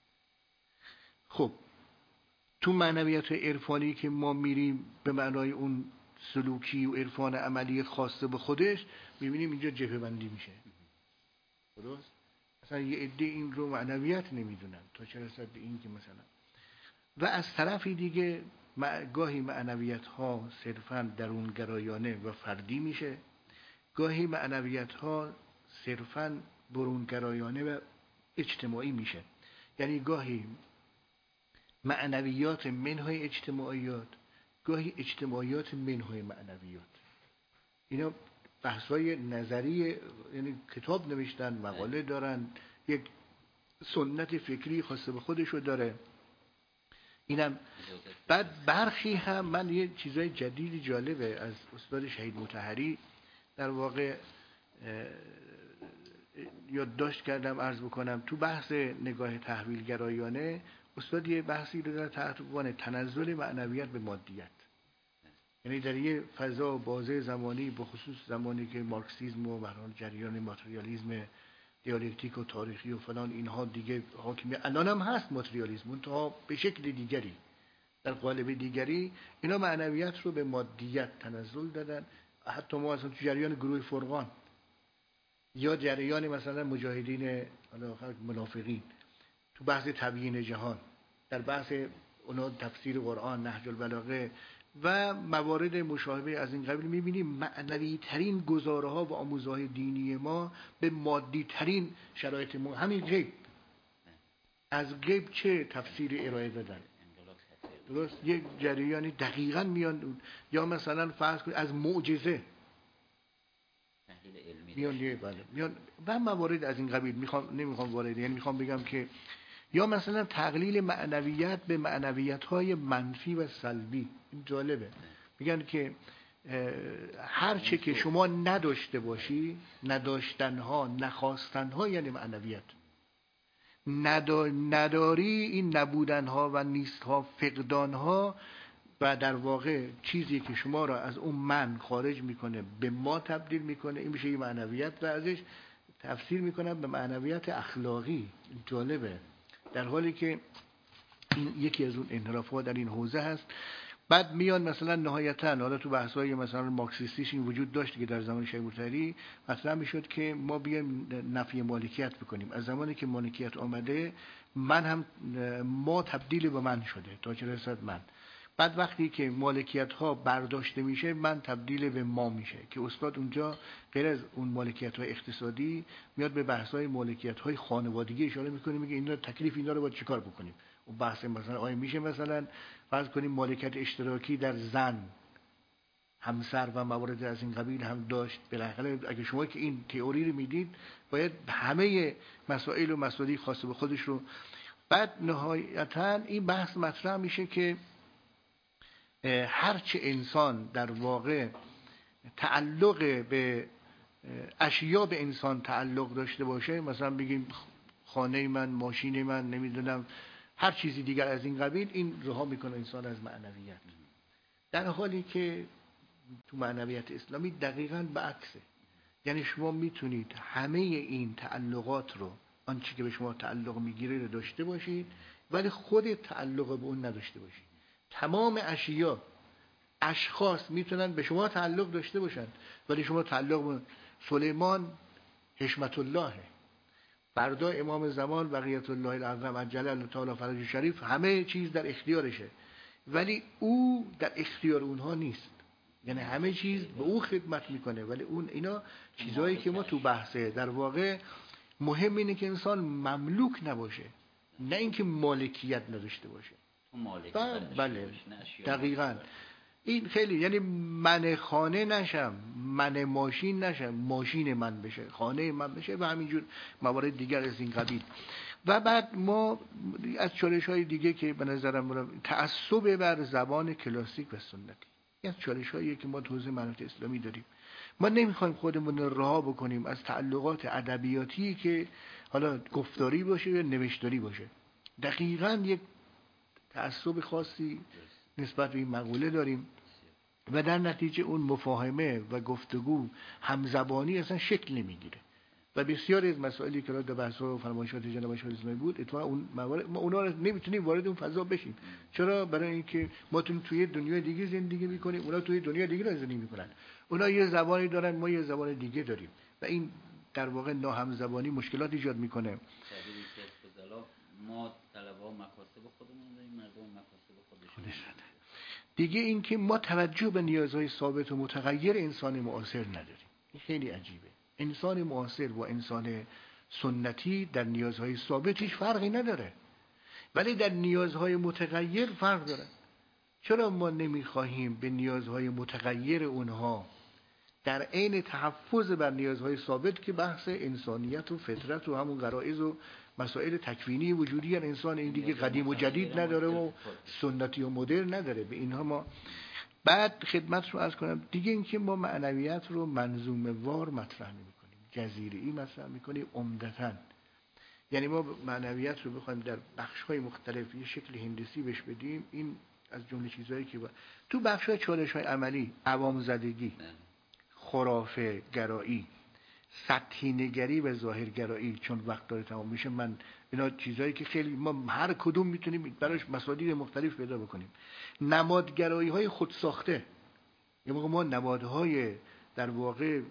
خب تو معنویت عرفانی که ما میریم به معنای اون سلوکی و عرفان عملی خاصه به خودش، میبینیم اینجا جبهه بندی میشه. درست؟ مثلا یه عده این رو معنویت نمیدونن تا چه رسد به این که مثلا، و از طرفی دیگه گاهی معنویت ها صرفاً درونگرایانه و فردی میشه، گاهی معنویت ها صرفاً برونگرایانه و اجتماعی میشه. یعنی گاهی معنویات منهای اجتماعیات، گاهی اجتماعیات منهای معنویات. اینا بحث‌های نظری، یعنی کتاب نوشتن، مقاله دارن، یک سنت فکری خاصه به خودشو داره. اینم بعد برخی هم، من یه چیزای جدیدی جالبه از استاد شهید مطهری در واقع یادداشت کردم عرض بکنم. تو بحث نگاه تحویلگرایانه استاد یه بحثی رو داره تحت عنوان تنزل معنویت به مادیت. یعنی در یه فضا بازه زمانی، به خصوص زمانی که مارکسیسم و برحال جریان ماتریالیسم دیالکتیک و تاریخی و فلان اینها دیگه حاکمیت، الان هم هست ماتریالیسم تا به شکل دیگری، در قالب دیگری، اینا معنویت رو به مادیت تنزل دادن. حتی ما اصلا تو جریان گروه فرقان یا جریان مثلا مجاهدین منافقین تو بحث تبیین جهان، در بحث اونا تفسیر قرآن، نهج البلاغه و موارد مشابه از این قبیل، می‌بینیم معنوی ترین گزاره ها و آموزهای دینی ما به مادی ترین شرایط ما، همین غیب، از غیب چه تفسیری ارائه بدن. درست؟ یک جریانی دقیقاً میان، یا مثلا فرض کنید از معجزه میان و موارد از این قبیل. نمیخوام وارد، یعنی میخوام بگم که یا مثلا تقلیل معنویت به معنویت‌های منفی و سلبی. این جالبه، میگن که هر چه که شما نداشته باشی، نداشتنها، نخواستنها یعنی معنویت. نداری، این نبودنها و نیستها، فقدانها، و در واقع چیزی که شما را از اون من خارج میکنه به ما تبدیل میکنه، این میشه یه معنویت. و ازش تفسیر میکنن به معنویت اخلاقی. جالبه، در حالی که این یکی از اون انحراف‌ها در این حوزه هست. بعد میان مثلا نهایتاً، حالا تو بحث‌های مثلا مارکسیستیش این وجود داشت که در زمان شیخ مطهری مثلا میشد که ما بیایم نفی مالکیت بکنیم. از زمانی که مالکیت آمده، من هم، ما تبدیل به من شده تا چه رسد من. بعد وقتی که مالکیت ها برداشته میشه، من تبدیل به ما میشه، که استاد اونجا غیر از اون مالکیت های اقتصادی میاد به بحث های مالکیت های خانوادگی اشاره میکنه، میگه اینا تکلیف اینا رو باید چیکار بکنیم. اون بحث مثلا آیا میشه مثلا فرض کنیم مالکیت اشتراکی در زن همسر و موارد از این قبیل هم داشت. بالاخره اگه شما که این تئوری رو میدید باید همه مسائل و مسائلی خاص به خودش رو. بعد نهایتا این بحث مطرح میشه که هرچه انسان در واقع تعلق به اشیا به انسان تعلق داشته باشه، مثلا بگیم خانه من، ماشین من، نمیدونم هر چیزی دیگر از این قبیل، این رها میکنه انسان از معنویت. در حالی که تو معنویت اسلامی دقیقاً برعکسه. یعنی شما میتونید همه این تعلقات رو، آنچه که به شما تعلق میگیره رو داشته باشید ولی خود تعلق به اون نداشته باشید. تمام اشیا، اشخاص میتونن به شما تعلق داشته باشن ولی شما تعلق به سلیمان حشمت الله، فردا امام زمان بقیت الله الاعظم عجل الله تعالی فرج شریف، همه چیز در اختیارشه ولی او در اختیار اونها نیست. یعنی همه چیز به او خدمت میکنه ولی اون اینا چیزایی که ما تو بحثه. در واقع مهم اینه که انسان مملوک نباشه، نه اینکه مالکیت نداشته باشه. بله دقیقاً این خیلی، یعنی من خانه نشم، من ماشین نشم، ماشین من بشه، خانه من بشه و همینجور موارد دیگر از این قبیل. و بعد ما از چالش‌های دیگه که به نظرم تعصب بر زبان کلاسیک و سنتی، این چالش‌هایی که ما تو حوزه معنویت اسلامی داریم. ما نمیخوایم خودمون رو رها بکنیم از تعلقات ادبیاتی که حالا گفتاری باشه یا نوشتاری باشه. دقیقاً یک تعصب خاصی نسبت به این مقوله داریم و در نتیجه اون مفاهمه و گفتگو همزبانی اصلا شکل نمیگیره و بسیاری از مسائلی که در بحث و فرمایشات جناب شاه اسلامی بود اتفاقا اون موارد ما اونا رو نمیتونیم وارد اون فضا بشیم. چرا؟ برای اینکه ما توی دنیای دیگه زندگی میکنیم، اونا توی دنیای دیگه زندگی میکنن. اونا یه زبانی دارن، ما یه زبان دیگه داریم و این در واقع ناهمزبانی مشکلات ایجاد میکنه. ما طلبه‌ها مکاسب خودمون داریم، مردم مکاسب خودشون. دیگه این که ما توجه به نیازهای ثابت و متغیر انسان معاصر نداریم. این خیلی عجیبه. انسان معاصر و انسان سنتی در نیازهای ثابت هیچ فرقی نداره ولی در نیازهای متغیر فرق داره. چرا ما نمیخواهیم به نیازهای متغیر اونها در عین تحفظ بر نیازهای ثابت که بحث انسانیت و فطرت و همون غرایز و مسائل تکوینی وجودی انسان این دیگه قدیم و جدید نداره و سنتی و مدرن نداره، به اینها ما بعد خدمت رو عرض کنم. دیگه اینکه ما معنویت رو منظومه وار مطرح نمی‌کنیم، جزیره‌ای مطرح می‌کنیم عمدتاً. یعنی ما معنویت رو بخوایم در بخش‌های مختلف یه شکل هندسی بهش بدیم، این از جمله چیزایی که تو بخش‌های چالش‌های عملی، عوام زدگی، خرافه گرایی، سطحی نگری و ظاهرگرایی، چون وقت داره تمام میشه، من اینا چیزایی که خیلی ما هر کدوم میتونیم براش مصادیق مختلف پیدا بکنیم. نمادگرایی های خود ساخته، یه موقع ما نمادهای در واقع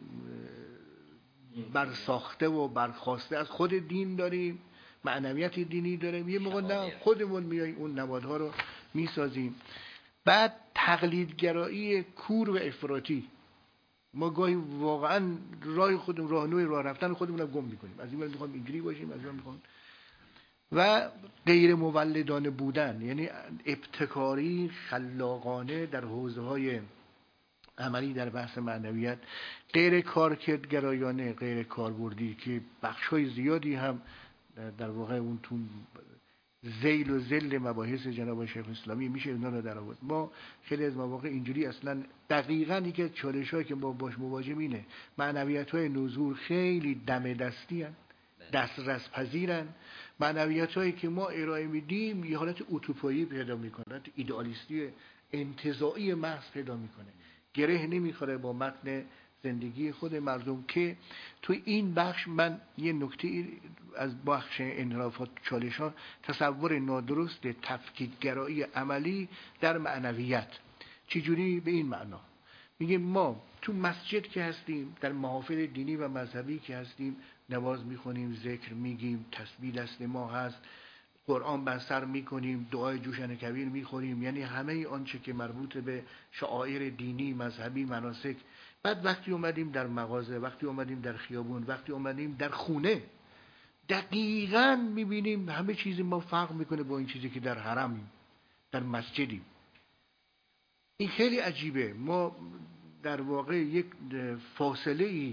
برساخته و برخواسته از خود دین داریم، معنویت دینی داریم، یه موقع نه خودمون میاییم اون نمادها رو میسازیم. بعد تقلیدگرایی کور و افراطی، ما گاهی واقعا راه خودمون، راهنوی راه رفتن خودمون رو گم میکنیم. از این ور میخوام اینجوری باشیم، از اون میخوام. و غیر مولدانه بودن، یعنی ابتکاری خلاقانه در حوزه‌های عملی در بحث معنویت، غیر کارکردگرایانه، غیر کاربردی که بخش‌های زیادی هم در واقع اون تو ذیل و ذل مباحث جناب شیخ اسلامی میشه اینا رو در آورد. ما خیلی از مواقع اینجوری اصلا دقیقاً یکی از چالش‌هایی که ما باش مواجهیم اینه، معنویت‌های نزول خیلی دم دستی هستند، دسترس پذیرن. معنویت‌هایی که ما ارائه میدیم یه حالت اوتوپایی پیدا میکنه، حالت ایدئالیستی انتزاعی محض پیدا میکنه، گره نمیخوره با متن زندگی خود مردم. که تو این بخش من یه نکته از بخش انحرافات چالش‌ها، تصور نادرست تفکیک‌گرایی عملی در معنویت. چجوری؟ به این معنا میگیم ما تو مسجد که هستیم، در محافل دینی و مذهبی که هستیم، نماز میخونیم، ذکر میگیم، تسبیح دست ما هست، قرآن بر سر میکنیم، دعای جوشن کبیر میخوریم، یعنی همه آنچه که مربوط به شعائر دینی، مذهبی، مناسک. بعد وقتی اومدیم در مغازه، وقتی اومدیم در خیابون، وقتی اومدیم در خونه، دقیقاً میبینیم همه چیزی ما فرق میکنه با این چیزی که در حرم، در مسجدیم. این خیلی عجیبه. ما در واقع یک فاصله ای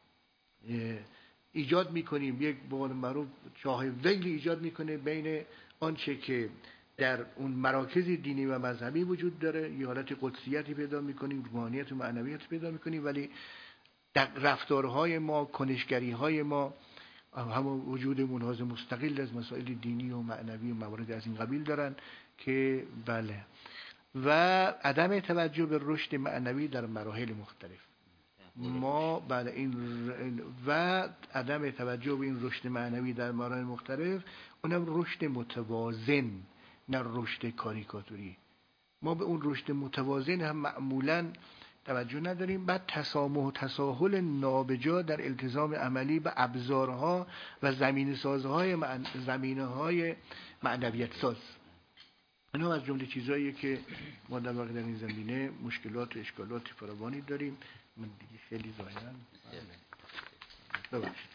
ایجاد میکنیم، یک به قول معروف چاه ویل ایجاد میکنه بین آنچه که در اون مراکز دینی و مذهبی وجود داره، یه حالت قدسیتی پیدا میکنیم، روحانیت و معنویت پیدا میکنیم، ولی در رفتارهای ما، کنشگریهای ما همون وجود منحاز مستقل از مسائل دینی و معنوی و موارد از این قبیل دارن که بله، و عدم توجه به رشد معنوی در مراحل مختلف ما بله این و عدم توجه به این رشد معنوی در مراحل مختلف، اونم رشد متوازن نه رشد کاریکاتوری. ما به اون رشد متوازن هم معمولاً توجه نداریم. بعد تسامح و تساهل نابجا در التزام عملی به ابزارها و زمینه‌های معنویت ساز. اینا از جمله چیزاییه که ما در واقع در این زمینه مشکلات و اشکالات فراوانی داریم. من دیگه خیلی ظاهرا ببخشید.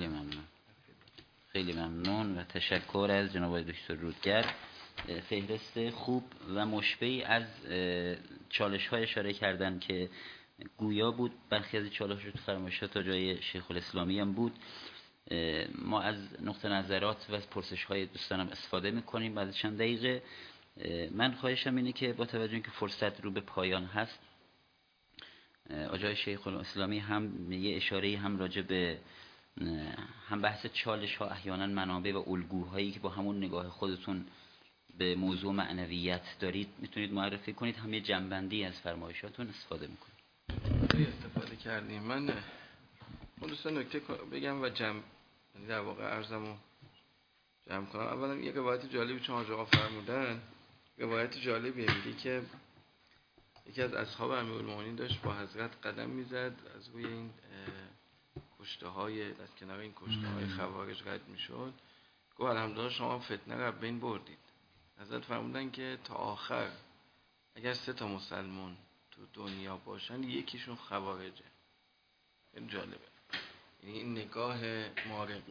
خیلی ممنون و تشکر از جناب آقای دکتر رودگر. فهرست خوب و مشبعی از چالش‌های اشاره کردن که گویا بود، برخی از چالش‌ها تو فرمایشات تا جای شیخ الاسلامی هم بود. ما از نقطه نظرات و از پرسش‌های دوستانم استفاده می‌کنیم بعد چند دقیقه. من خواهشم اینه که با توجه اینکه فرصت رو به پایان هست، آجای شیخ الاسلامی هم یه اشاره‌ای هم راجع به هم بحث چالش‌ها، احیانا منابع و الگوهایی که با همون نگاه خودتون به موضوع معنویت دارید میتونید معرفی کنید، هم یه جنبندی از فرمایشاتون استفاده میکنید. استفاده کردیم. من دوستان نکته بگم و در واقع عرضمو جمع کنم. اولا یه روایت جالبی چون حاج آقا فرمودن، روایت جالبیه، میگه که یکی از اصحاب امیرالمومنین داشت با حضرت قدم میزد، از روی این کشته های از کنار این کشته های خوارج رد میشد، گفت الحمدلله شما فتنه رو بین بردید. حضرت فرمودن که تا آخر اگر 3 مسلمان تو دنیا باشن یکیشون خوارجه. این جالبه، یعنی این نگاه خوارج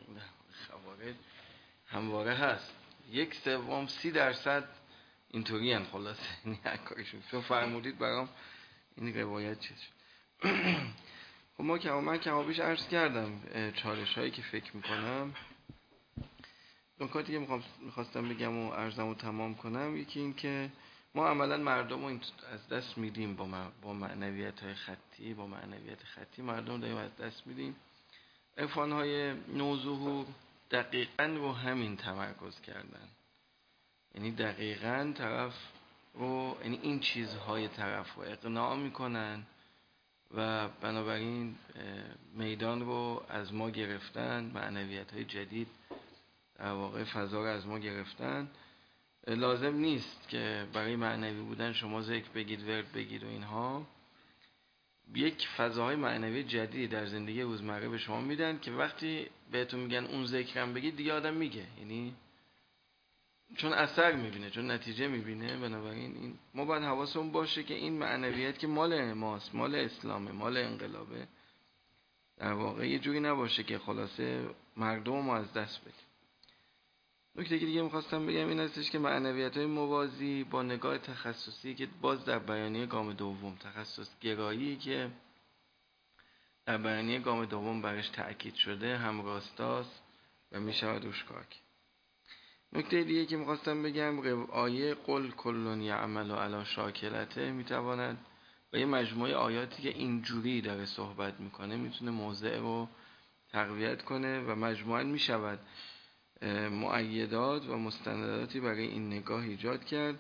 همواره هست. 1/3 30% اینطوری هن خلاصه، یعنی هر کارشون. تو فرمودید برام این روایت چیز خب من کمابیش عرض کردم چالش هایی که فکر میکنم. نکاتی که میخواستم بگم و عرضمو تمام کنم، یکی این که ما عملا مردم رو از دست میدیم با معنویت های خطی، با معنویت خطی مردم داریم از دست میدیم. عرفان های نوظهور دقیقاً رو همین تمرکز کردن، یعنی دقیقاً طرف رو، یعنی این چیزهای طرف رو اقناع میکنن و بنابراین میدان رو از ما گرفتن، معنویت های جدید در واقع فضا رو از ما گرفتن. لازم نیست که برای معنوی بودن شما ذکر بگید، ورد بگید و اینها. یک فضاهای معنوی جدید در زندگی روزمره به شما میدن که وقتی بهتون میگن اون ذکرم بگید دیگه آدم میگه، یعنی چون اثر میبینه، چون نتیجه میبینه. بنابراین این ما باید حواسمون باشه که این معنویت که مال ماست، مال اسلامه، مال انقلابه، در واقع یه جوری نباشه که خلاصه مردم ما از دست بدیم. نکته دیگه میخواستم بگم این هستش که معنویت‌های موازی با نگاه تخصصی که باز در بیانیه گام دوم، تخصص گرایی که در بیانیه گام دوم برش تأکید شده، هم راستاست و میشود روش کار کرد. نکته دیگه که میخواستم بگم، آیه قل کل یعمل علی شاکلته میتواند و یه مجموعه آیاتی که اینجوری داره صحبت میکنه میتونه موضع رو تقویت کنه و مجموعاً میشود مؤیدات و مستنداتی برای این نگاه ایجاد کرد.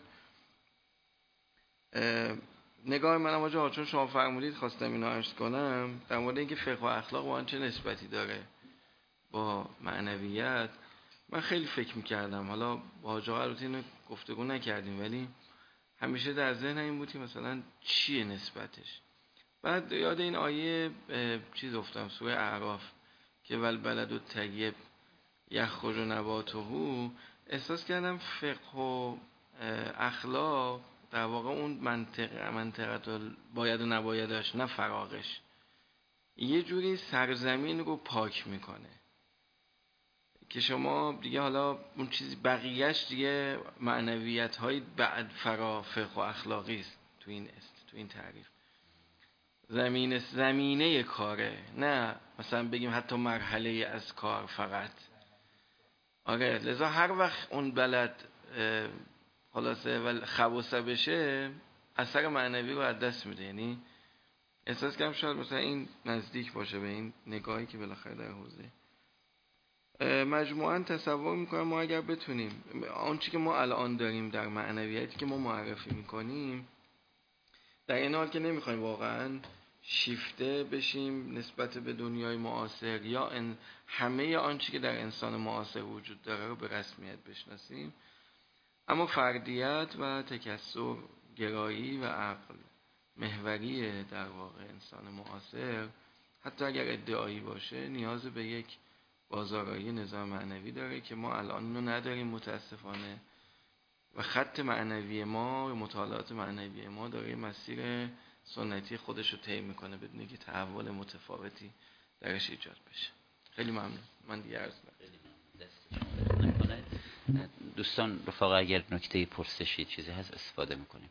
نگاه منم آجا چون شما فرمودید خواستم اینو عرض کنم در مورد اینکه فقه و اخلاق با چه نسبتی داره با معنویت. من خیلی فکر میکردم، حالا با حاج آقا البته اینو گفتگو نکردیم ولی همیشه در ذهن این بود که مثلا چیه نسبتش. بعد یاد این آیه چیز افتادم، سوره اعراف که والبلد الطیب یخرج نباته، احساس کردم فقه و اخلاق در واقع اون منطقه باید و نبایدش، نه فراغش، یه جوری سرزمین رو پاک میکنه که شما دیگه حالا اون چیزی بقیهش دیگه معنویت های بعد فرا فقه و اخلاقی است تو این تعریف. زمینه کاره، نه مثلا بگیم حتی مرحله از کار فقط. آره، لذا هر وقت اون بلد خلاصه و خبوسه بشه اثر معنوی رو از دست میده. یعنی احساس کنم شاید مثلا این نزدیک باشه به این نگاهی که بالاخره در حوزه مجموعاً تصور میکنم ما اگر بتونیم آنچه که ما الان داریم در معنویتی که ما معرفی میکنیم، در این حال که نمیخوایم واقعاً شیفته بشیم نسبت به دنیای معاصر یا همه آنچه که در انسان معاصر وجود داره رو به رسمیت بشناسیم، اما فردیت و تکثر گرایی و عقل محوری در واقع انسان معاصر، حتی اگر ادعایی باشه، نیاز به یک بازارایی نظام معنوی داره که ما الان اینو نداریم متاسفانه. و خط معنوی ما، مطالعات معنوی ما داره مسیر سنتی خودش رو طی میکنه بدون که تحول متفاوتی درش ایجاد بشه. خیلی ممنون. من دیگه عرض نکنم. دوستان رفقا اگر نکته پرسشی چیزی هست استفاده میکنیم.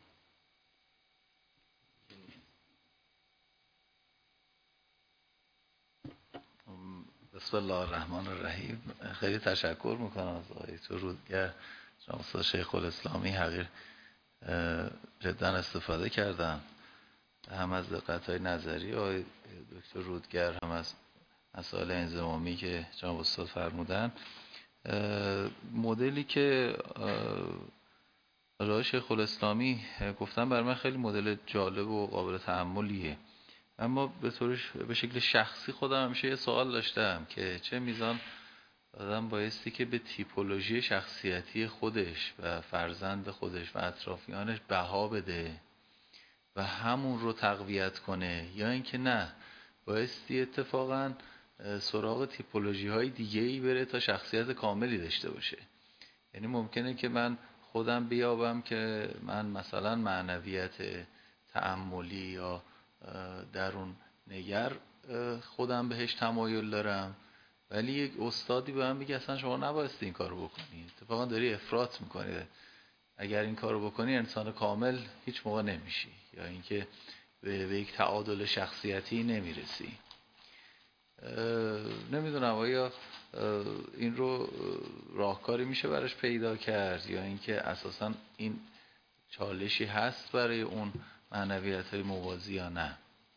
بسم الله الرحمن الرحیم. خیلی تشکر میکنم از آقای رودگر، جناب استاد شیخ الاسلامی حقیر جدا استفاده کردم، هم از دقت‌های نظری آقای دکتر رودگر، هم از مسائل انضمامی که جناب استاد فرمودن. مدلی که آقای شیخ الاسلامی گفتن برای من خیلی مدل جالب و قابل تأملیه، اما به شکل شخصی خودم همیشه یه سوال داشتم که چه میزان آدم بایستی که به تیپولوژی شخصیتی خودش و فرزند خودش و اطرافیانش بها بده و همون رو تقویت کنه، یا اینکه نه بایستی اتفاقا سراغ تیپولوژی های دیگه ای بره تا شخصیت کاملی داشته باشه. یعنی ممکنه که من خودم بیابم که من مثلا معنویت تأملی یا درون نگر خودم بهش تمایل دارم، ولی یک استادی به من میگه اصلا شما نبایستی این کارو بکنی، اتفاقا داری افراط میکنی، اگر این کارو بکنی انسان کامل هیچ موقع نمیشی، یا اینکه به یک تعادل شخصیتی نمیرسی. نمیدونم آیا این رو راهکاری میشه براش پیدا کرد، یا اینکه اساسا این چالشی هست برای اون معنویت های موازی یا نه؟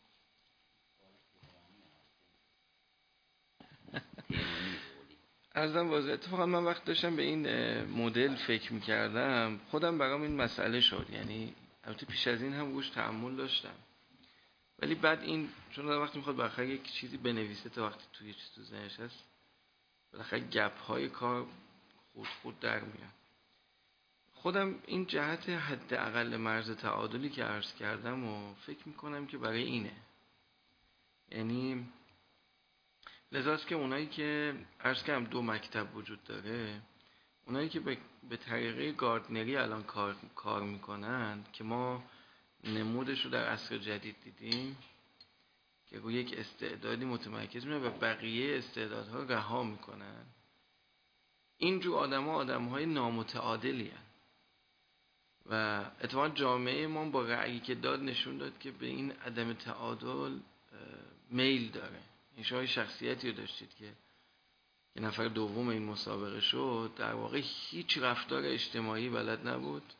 عرضم واضح. اتفاقا من وقت داشتم به این مدل فکر میکردم، خودم برام این مسئله شد. یعنی البته پیش از این هم روش تأمل داشتم، ولی بعد این چون وقتی میخواد بالاخره یک چیزی بنویسه، تا وقتی توی چیز تو ذهنش هست بالاخره گپ های کار خود در میاد. خودم این جهت حداقل مرز تعادلی که عرض کردم و فکر میکنم که برای اینه. یعنی لذاست که اونایی که عرض کردم دو مکتب وجود داره، اونایی که به طریقه گاردنری الان کار میکنن که ما نمودش رو در عصر جدید دیدیم که روی یک استعدادی متمرکز میشن و بقیه استعدادها رو رها میکنن، اینجور آدم‌های نامتعادلی هن. و اتفاقا جامعه ما با رأیی که داد نشون داد که به این عدم تعادل میل داره. این شما شخصیتی رو داشتید که نفر دوم این مسابقه شد، در واقع هیچ رفتار اجتماعی بلد نبود،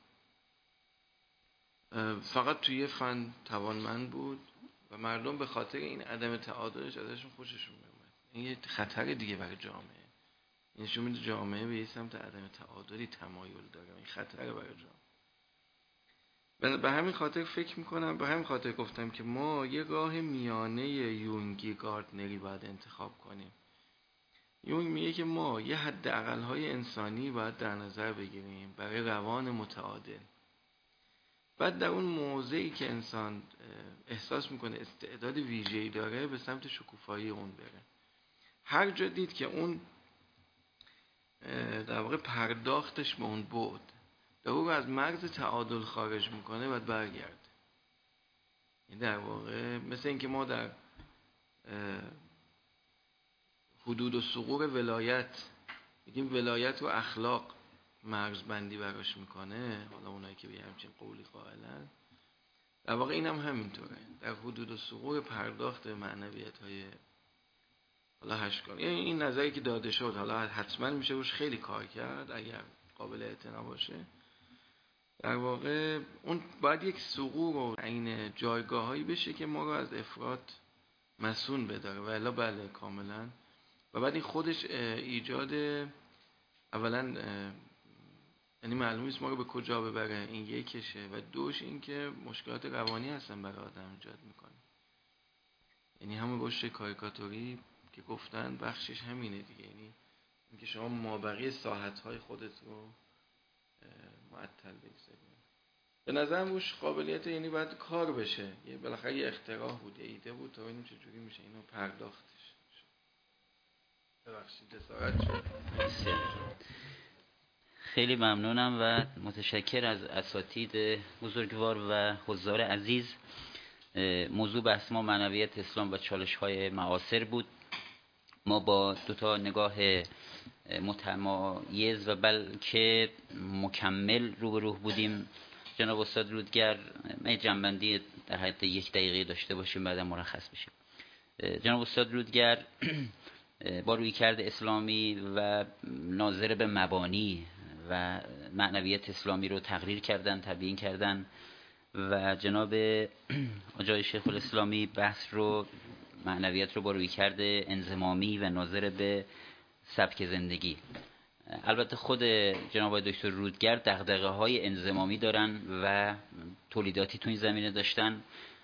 فقط توی فن توانمند بود و مردم به خاطر این عدم تعادلش ازشون خوششون میومد. این یه خطر دیگه برای جامعه. این نشون میده جامعه به یه سمت عدم تعادلی تمایل داره. این خطره برای جامعه. به همین خاطر فکر میکنم، به همین خاطر گفتم که ما یه راه میانه یونگی گاردنری باید انتخاب کنیم. یونگ میگه که ما یه حد اقل‌های انسانی باید در نظر بگیریم برای روان متعادل. بعد در اون موضعی که انسان احساس میکنه استعداد ویژه‌ای داره، به سمت شکوفایی اون بره. هر جا دید که اون در واقع پرداختش به اون بود در او از مرز تعادل خارج میکنه، باید برگرده. این در واقع مثل اینکه ما در حدود و ثغور ولایت میگیم ولایت و اخلاق مرزبندی براش میکنه، حالا اونایی که به همچین قولی قائلن، در واقع این هم همینطوره، در حدود و ثغور پرداخت معنویت های حالا هشتگان، یعنی این نظری که داده شد حالا حتما میشه روش خیلی کار کرد اگر قابل اعتنا باشه. در واقع اون باید یک ثغور و این جایگاه هایی بشه که ما رو از افراط مسون بداره و الا بله کاملا. و بعد این خودش ایجاد اولا یعنی معلوم نیست ما رو به کجا ببره، این یکشه، و دوش این که مشکلات روانی هستن برای آدم ایجاد میکنه. یعنی همون رشد کاریکاتوری که گفتن بخشش همینه دیگه، یعنی اینکه شما مابقی ساحت‌های خودت رو معطل بگذارید. به نظرم روش قابلیت، یعنی باید کار بشه، یه بالاخره یه اختراع بود، یه ایده بود، تا ببینیم چجوری میشه اینو پرداختش. ببخشید جسارت شد. خیلی ممنونم و متشکر از اساتید بزرگوار و حضار عزیز. موضوع بحث ما معنویت اسلام و چالش‌های معاصر بود. ما با دو تا نگاه متمایز و بلکه مکمل روبرو بودیم. جناب استاد رودگر، من جنبندی در حد 1 دقیقه داشته باشیم بعد مرخص بشیم. جناب استاد رودگر با رویکرد اسلامی و ناظر به مبانی و معنویت اسلامی رو تقریر کردن، تبیین کردن و جناب آقای شیخ الاسلامی بحث رو، معنویت رو با رویکرد انضمامی و ناظر به سبک زندگی. البته خود جناب دکتر رودگر دغدغه‌های انضمامی دارن و تولیداتی تو این زمینه داشتن.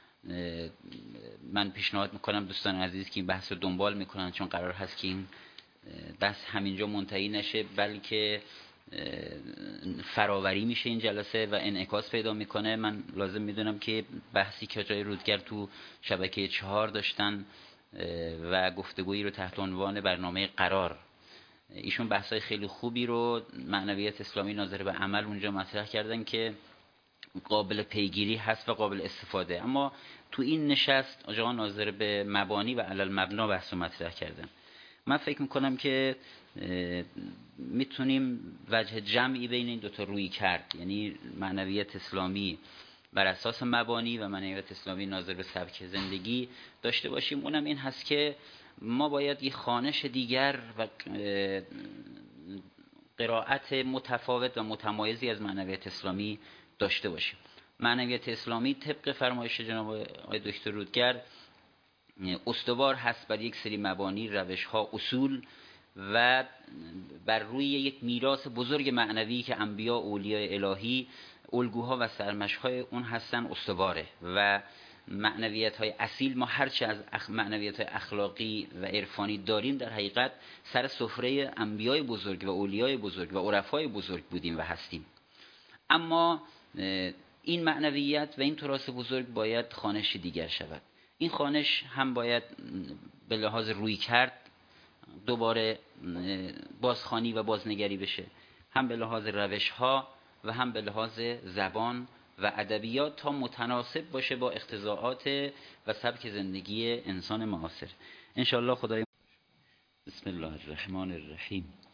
من پیشنهاد میکنم دوستان عزیز که این بحث رو دنبال میکنن، چون قرار هست که این بحث همینجا منتهی نشه، بلکه فراوری میشه این جلسه و انعکاس پیدا میکنه. من لازم میدونم که بحثی که جای رودگر تو شبکه 4 داشتن و گفتگویی رو تحت عنوان برنامه قرار، ایشون بحثای خیلی خوبی رو معنویت اسلامی ناظر به عمل اونجا مطرح کردن که قابل پیگیری هست و قابل استفاده. اما تو این نشست آقا ناظر به مبانی و علل مبنا بحث رو مطرح کردن. من فکر میکنم که میتونیم وجه جمعی بین این دوتا روی کرد، یعنی معنویت اسلامی بر اساس مبانی و معنویت اسلامی ناظر به سبک زندگی داشته باشیم. اونم این هست که ما باید یه خوانش دیگر و قرائت متفاوت و متمایزی از معنویت اسلامی داشته باشیم. معنویت اسلامی طبق فرمایش جناب آقای دکتر رودگر استوار هست بر یک سری مبانی، روش‌ها، اصول و بر روی یک میراث بزرگ معنوی که انبیا، اولیاء الهی، الگوها و سرمشق‌های اون هستن استواره. و معنویت‌های اصیل ما هرچه از معنویت‌های اخلاقی و عرفانی داریم در حقیقت سر سفره انبیای بزرگ و اولیای بزرگ و عرفای بزرگ بودیم و هستیم. اما این معنویت و این تراث بزرگ باید خوانش دیگر شود. این خوانش هم باید به لحاظ روی کرد دوباره بازخوانی و بازنگری بشه، هم به لحاظ روش‌ها و هم به لحاظ زبان و ادبیات، تا متناسب باشه با اقتضاعات و سبک زندگی انسان معاصر. انشاءالله خدای. بسم الله الرحمن الرحیم.